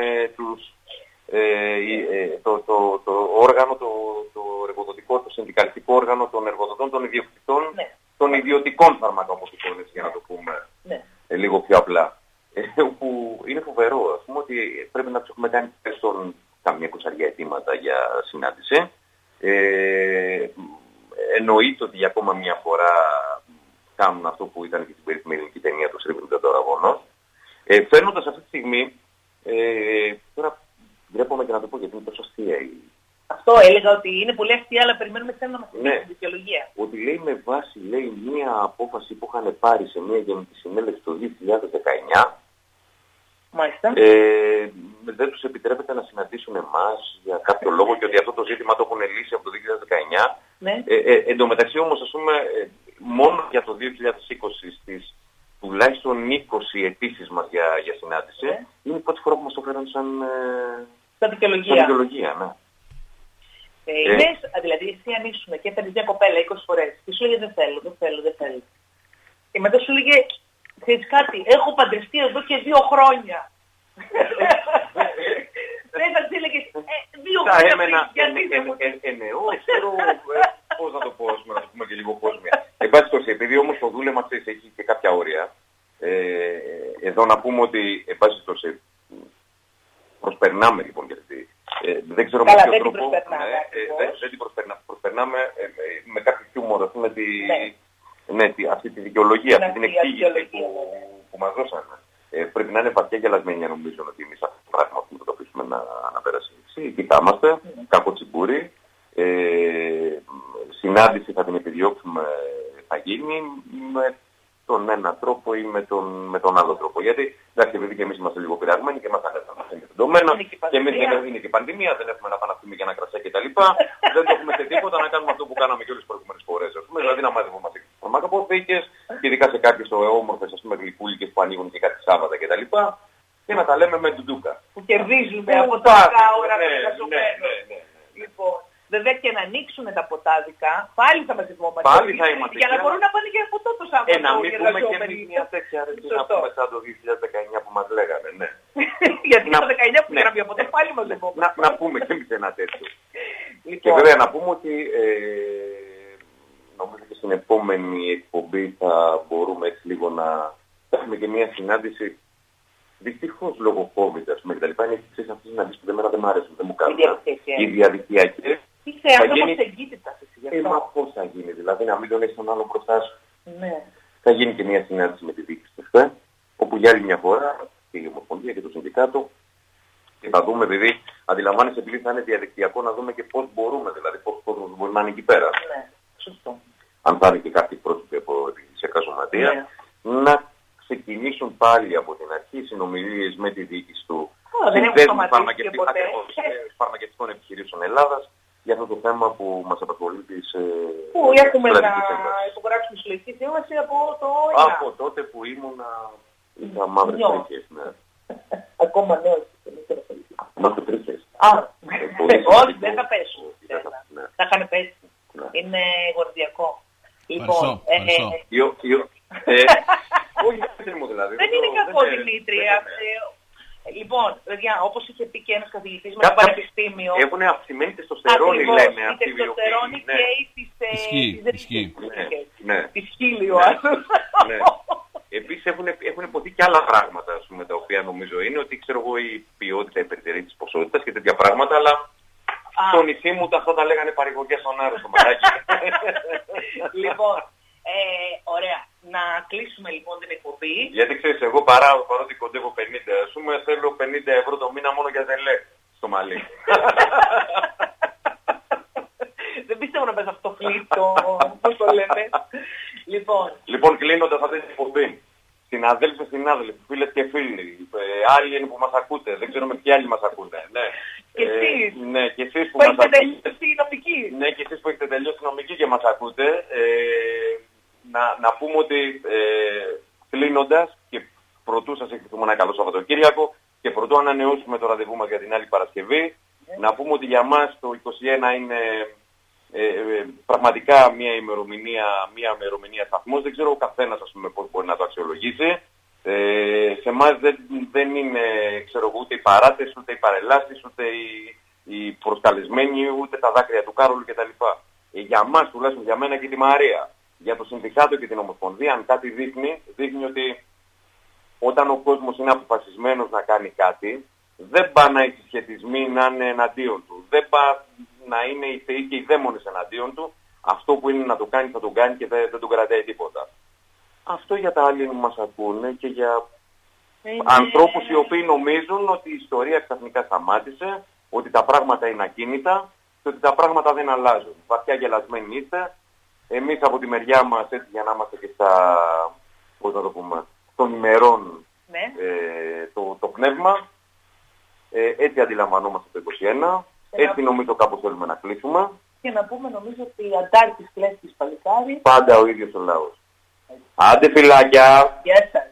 το όργανο, το εργοδοτικό, το συνδικαλιστικό όργανο των εργοδοτών, των ιδιοκτητών, των ιδιωτικών φαρμακοποιητικών, για να το πούμε λίγο πιο απλά. Που είναι φοβερό, ας πούμε, ότι πρέπει να τους έχουμε κάνει τουλάχιστον καμία κουσαριά αιτήματα για συνάντηση. Εννοείται ότι για ακόμα μια φορά κάνουν αυτό που ήταν και στην περίφημη ελληνική ταινία του Σρύβριντα το Αραγώνος. Φέρνοντας αυτή τη στιγμή, τώρα βλέπουμε και να το πω γιατί είναι τόσο αστεία. Αυτό έλεγα ότι είναι πολύ αστεία, αλλά περιμένουμε να μας πει τη δικαιολογία. Ότι λέει με βάση μια απόφαση που είχαν πάρει σε μια γενική συνέλευση το 2019. Μάλιστα. Δεν τους επιτρέπεται να συναντήσουν εμάς για κάποιο λόγο και ότι αυτό το ζήτημα το έχουν λύσει από το 2019. Ναι. Εν τω μεταξύ όμως, ας πούμε, μόνο για το 2020 στις τουλάχιστον 20 αιτήσεις μας για συνάντηση, είναι η πρώτη φορά που μας το φέραν σαν δικαιολογία. Ναι. Δηλαδή, εσύ αν ήσουν και έφερες μια κοπέλα 20 φορές και σου λέγε δεν θέλω. Και μετά σου λέγε, ξέρεις κάτι, έχω παντρευτεί εδώ και 2 χρόνια. Δεν θα της έλεγες 2 χρόνια γιατί δεν μου... ξέρω πώς να το πω, να το πούμε και λίγο κόσμια. Εν πάση περιπτώσει, επειδή όμως το δούλεμα έχει και κάποια όρια, εδώ να πούμε ότι εν πάση περιπτώσει προσπερνάμε λοιπόν γιατί δεν ξέρω με ποιο τρόπο δεν την προσπερνάμε με κάποιο χιούμορ, ας πούμε, αυτή τη δικαιολογία, αυτή την εξήγηση που μας δώσανε. Πρέπει να είναι βαθιά γελασμένη, νομίζω, ότι εμείς αυτό το πράγμα που το αφήσουμε να περάσει. Κοιτάμαστε, κακό τσιμπούρι, συνάντηση θα την επιδιώξουμε, θα γίνει με τον ένα τρόπο ή με τον άλλο τρόπο. Γιατί, εντάξει, επειδή και εμείς είμαστε λίγο πειραγμένοι και μας ανέφεραν είναι δεδομένα, και εμείς είναι και πανδημία, δεν έχουμε να παναθούμε για ένα κρασιά κτλ. Δεν το έχουμε σε τίποτα να κάνουμε αυτό που κάναμε και όλες τις προηγούμενες φορές. Δηλαδή να μαζεύουμε φαρμακοποθήκες, και ειδικά σε κάποιες όμορφες γλυκούλικες που ανοίγουν και κάτι Σάββατα κτλ. Και να τα λέμε με ντουντούκα. Που κερδίζουμε από τα ώρα που εργαζομένους. Λοιπόν, Βέβαια και να ανοίξουν τα ποτάδικα, πάλι θα μαζευόμαστε. Πάλι θα είμαστε. Για να μπορούν να πάνε και ποτό το Σάββατο. Να μην πούμε και εμείς μια τέτοια αρετή να πούμε σαν το 2019 που μας λέγανε, ναι. Γιατί το 2019 που πήραμε ποτέ πάλι μαζευόμαστε. Να πούμε και εμείς ένα τέτοιο. Και βέβαια να πούμε ότι νομίζω και στην επόμενη εκπομπή θα μπορούμε έτσι λίγο να έχουμε και μια συνάντηση. Δυστυχώς λόγω COVID, ας πούμε, κτλ. Είναι αυτές τις συναντήσεις που δεν μ' αρέσουν, δεν μου κάνουν. Οι διαδικτυακές. Είσαι άνθρωπος εγκύτητας εσύ γι' αυτό. Μα πώς θα γίνει, δηλαδή να μην τον έχεις τον άλλο μπροστά σου. Ναι. Θα γίνει και μια συνάντηση με τη διοίκηση του ΣΠΕ, όπου για άλλη μια φορά και η Ομοσπονδία και το Συνδικάτο και θα δούμε, επειδή αντιλαμβάνεσαι, επειδή θα είναι διαδικτυακό, να δούμε και πώς μπορούμε, δηλαδή πώς μπορεί να είναι εκεί πέρα. Ναι, σωστό. Αν θα είναι και κάποιοι πρόσωποι από επιχειρησιακά σωματεία, να ξεκινήσουν πάλι από την αρχή συνομιλίες με τη διοίκηση του φαρμακευτικών επιχειρήσεων Ελλάδας για αυτό το θέμα που μας απασχολεί της Πού έχουμε να υπογράψουμε συλλογική σύμβαση από το ΕΛΑ. Από τότε που ήμουνα είχα μαύρες τρίχες. Ακόμα νέος. Μαύρες τρίχες. Όχι, δεν θα πέσουν. Θα είχαν πέσει. Είναι γορδιακό. Λοιπόν, όχι, δηλαδή. Δεν είναι κακό, Δημήτρια. Λοιπόν, παιδιά, όπως είχε πει και ένας καθηγητής με το πανεπιστήμιο. Έχουν αυξημένη τεστοστερόνη, λέμε αυτοί οι τεστοστερόνη και η της της χίλιο. Επίσης έχουν υποθεί και άλλα πράγματα, ας πούμε, τα οποία νομίζω είναι ότι, ξέρω εγώ, η ποιότητα υπερτερεί της ποσότητας και τέτοια πράγματα, αλλά στο νησί μου αυτά τα λέγανε παρηγοριά στον Άρο, στο μαράκι. Λοιπόν, ωραία. Να κλείσουμε λοιπόν την εκπομπή. Γιατί ξέρεις, εγώ παρότι κοντεύω 50, ας πούμε, θέλω 50 ευρώ το μήνα μόνο για δελέ στο μαλλί. Δεν πιστεύω να πες αυτό φλίτο, πώς το λέμε. Λοιπόν, κλείνοντας αυτή την εκπομπή, συναδέλφοι, συνάδελφοι, φίλες και φίλοι, άλλοι είναι που μας ακούτε, δεν ξέρω με ποιοι άλλοι μας ακούτε. Ναι. Και εσείς, ναι, και εσείς που έχετε τελειώσει νομική. Ναι, και εσείς που έχετε τελειώσει νομική και μας ακούτε. Να πούμε ότι κλείνοντας και πρωτού σας ευχηθούμε ένα καλό Σαββατοκύριακο και πρωτού ανανεώσουμε το ραντεβού μας για την άλλη Παρασκευή, να πούμε ότι για μας το 21 είναι πραγματικά μια ημερομηνία σταθμός. Δεν ξέρω ο καθένας, ας πούμε, πώς μπορεί να το αξιολογήσει. Σε εμάς δεν είναι, ξέρω, ούτε οι παράτες, ούτε οι παρελάσεις, ούτε οι προσκαλεσμένοι, ούτε τα δάκρυα του Κάρολου κτλ. Για μας, τουλάχιστον για μένα και τη Μαρία, για το Συνδικάτο και την Ομοσπονδία, αν κάτι δείχνει ότι όταν ο κόσμος είναι αποφασισμένος να κάνει κάτι, δεν πάει να οι συσχετισμοί να είναι εναντίον του. Δεν πάει να είναι οι θεοί και οι δαίμονες εναντίον του. Αυτό που είναι να το κάνει θα το κάνει και δεν τον κρατάει τίποτα. Αυτό για τα άλλοι που μας ακούνε και για ανθρώπους οι οποίοι νομίζουν ότι η ιστορία ξαφνικά σταμάτησε, ότι τα πράγματα είναι ακίνητα και ότι τα πράγματα δεν αλλάζουν. Βαθιά γελασμένοι είστε. Εμείς από τη μεριά μας, έτσι για να είμαστε και των ημερών, ναι, το πνεύμα, έτσι αντιλαμβανόμαστε το 21, έτσι νομίζω κάπως θέλουμε να κλείσουμε. Και να πούμε, νομίζω ότι η Αντάρτης κλέφτης παλικάρι. Πάντα ο ίδιος ο λαός. Άντε φιλάκια! Γεια σας!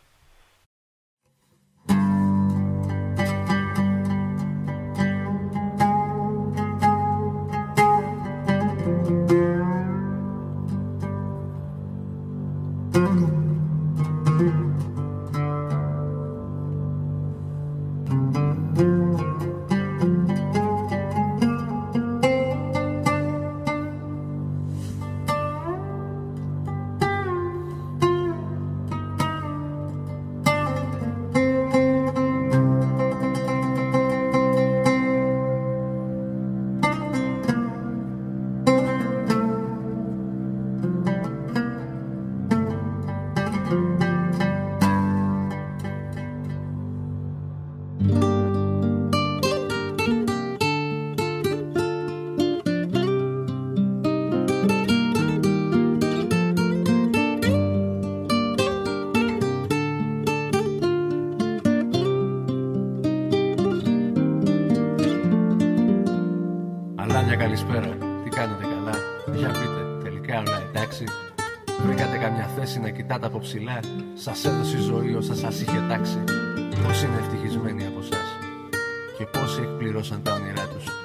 Καλησπέρα, τι κάνετε καλά? Για πείτε, τελικά όλα εντάξει? Βρήκατε καμιά θέση να κοιτάτε από ψηλά? Σας έδωσε η ζωή όσα σας είχε τάξει? Πόσοι είναι ευτυχισμένοι από εσάς? Και πόσοι εκπληρώσαν τα όνειρά τους?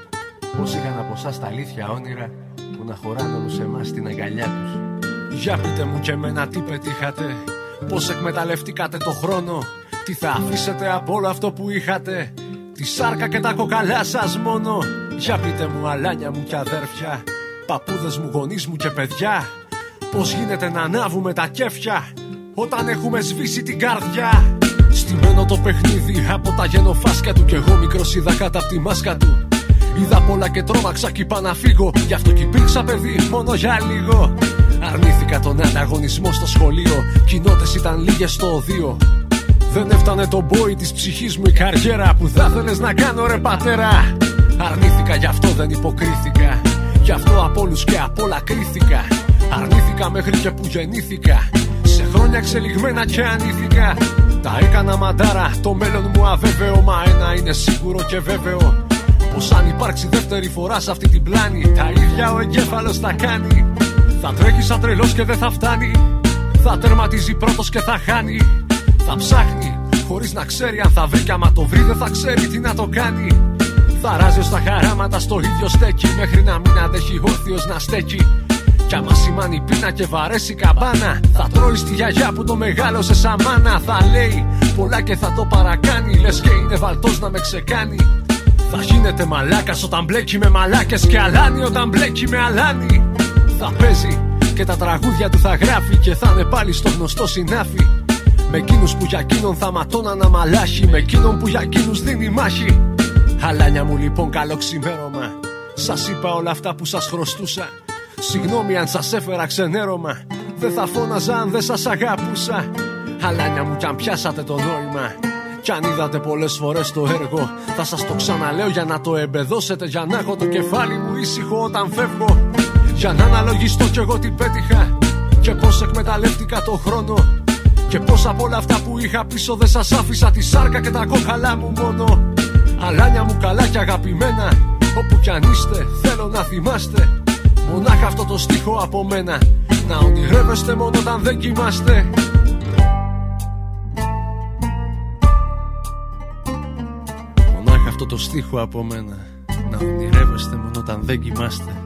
πως είχαν από εσάς τα αλήθεια όνειρα που να χωράνε όλους εμάς στην αγκαλιά τους. Για πείτε μου και εμένα τι πετύχατε, πως εκμεταλλευτήκατε το χρόνο, τι θα αφήσετε από όλο αυτό που είχατε, τη σάρκα και τα κοκαλά σας μόνο. Για πείτε μου αλάνια μου και αδέρφια, παππούδες μου, γονείς μου και παιδιά, πως γίνεται να ανάβουμε τα κέφια όταν έχουμε σβήσει την καρδιά. Στημένο το παιχνίδι από τα γενοφάσκια του, κι εγώ μικρός είδα κάτω απ' τη μάσκα του. Είδα πολλά και τρόμαξα κι είπα να φύγω, γι' αυτό κι υπήρξα παιδί μόνο για λίγο. Αρνήθηκα τον ανταγωνισμό στο σχολείο, κοινότητες ήταν λίγες στο οδείο. Δεν έφτανε το μπόι της ψυχής μου η καριέρα που θα θέλες να κάνω ρε πατέρα. Αρνήθηκα, γι' αυτό δεν υποκρίθηκα, γι' αυτό από όλους και απ' όλα κρίθηκα. Αρνήθηκα μέχρι και που γεννήθηκα, σε χρόνια εξελιγμένα και ανήθηκα. Τα έκανα μαντάρα, το μέλλον μου αβέβαιο, μα ένα είναι σίγουρο και βέβαιο, πως αν υπάρξει δεύτερη φορά σε αυτή την πλάνη, τα ίδια ο εγκέφαλος θα κάνει. Θα τρέχει σαν τρελός και δεν θα φτάνει, θα τερματίζει πρώτος και θα χάνει. Θα ψάχνει χωρίς να ξέρει αν θα βρει, κι άμα το βρει δεν θα ξέρει τι να το κάνει. Θα ράζει ως τα χαράματα στο ίδιο στέκει, μέχρι να μην αντέχει όρθιος να στέκει. Κι άμα σημάνει πείνα και βαρέσει καμπάνα, θα τρώει στη γιαγιά που το μεγάλωσε σαν μάνα. Θα λέει πολλά και θα το παρακάνει, λες και είναι βαλτός να με ξεκάνει. Θα γίνεται μαλάκας όταν μπλέκει με μαλάκες και αλάνι όταν μπλέκει με αλάνι. Θα παίζει και τα τραγούδια του θα γράφει και θα είναι πάλι στο γνωστό συνάφι. Με εκείνους που για εκείνον θα ματώναν να μαλάχει, με εκείνον που για εκείνους δίνει μάχη. Αλάνια μου λοιπόν καλό ξημέρωμα, σας είπα όλα αυτά που σας χρωστούσα. Συγγνώμη αν σας έφερα ξενέρωμα, δεν θα φώναζα αν δεν σας αγαπούσα. Αλάνια μου κι αν πιάσατε το νόημα, κι αν είδατε πολλές φορές το έργο, θα σας το ξαναλέω για να το εμπεδώσετε, για να έχω το κεφάλι μου ήσυχο όταν φεύγω. Για να αναλογιστώ κι εγώ τι πέτυχα και πως εκμεταλλεύτηκα το χρόνο, και πως από όλα αυτά που είχα πίσω δεν σας άφησα τη σάρκα και τα κόκαλά μου μόνο. Αλάνια μου καλά και αγαπημένα, όπου κι αν είστε θέλω να θυμάστε μονάχα αυτό το στίχο από μένα, να ονειρεύεστε μόνο όταν δεν κοιμάστε. Μονάχα αυτό το στίχο από μένα, να ονειρεύεστε μόνο όταν δεν κοιμάστε.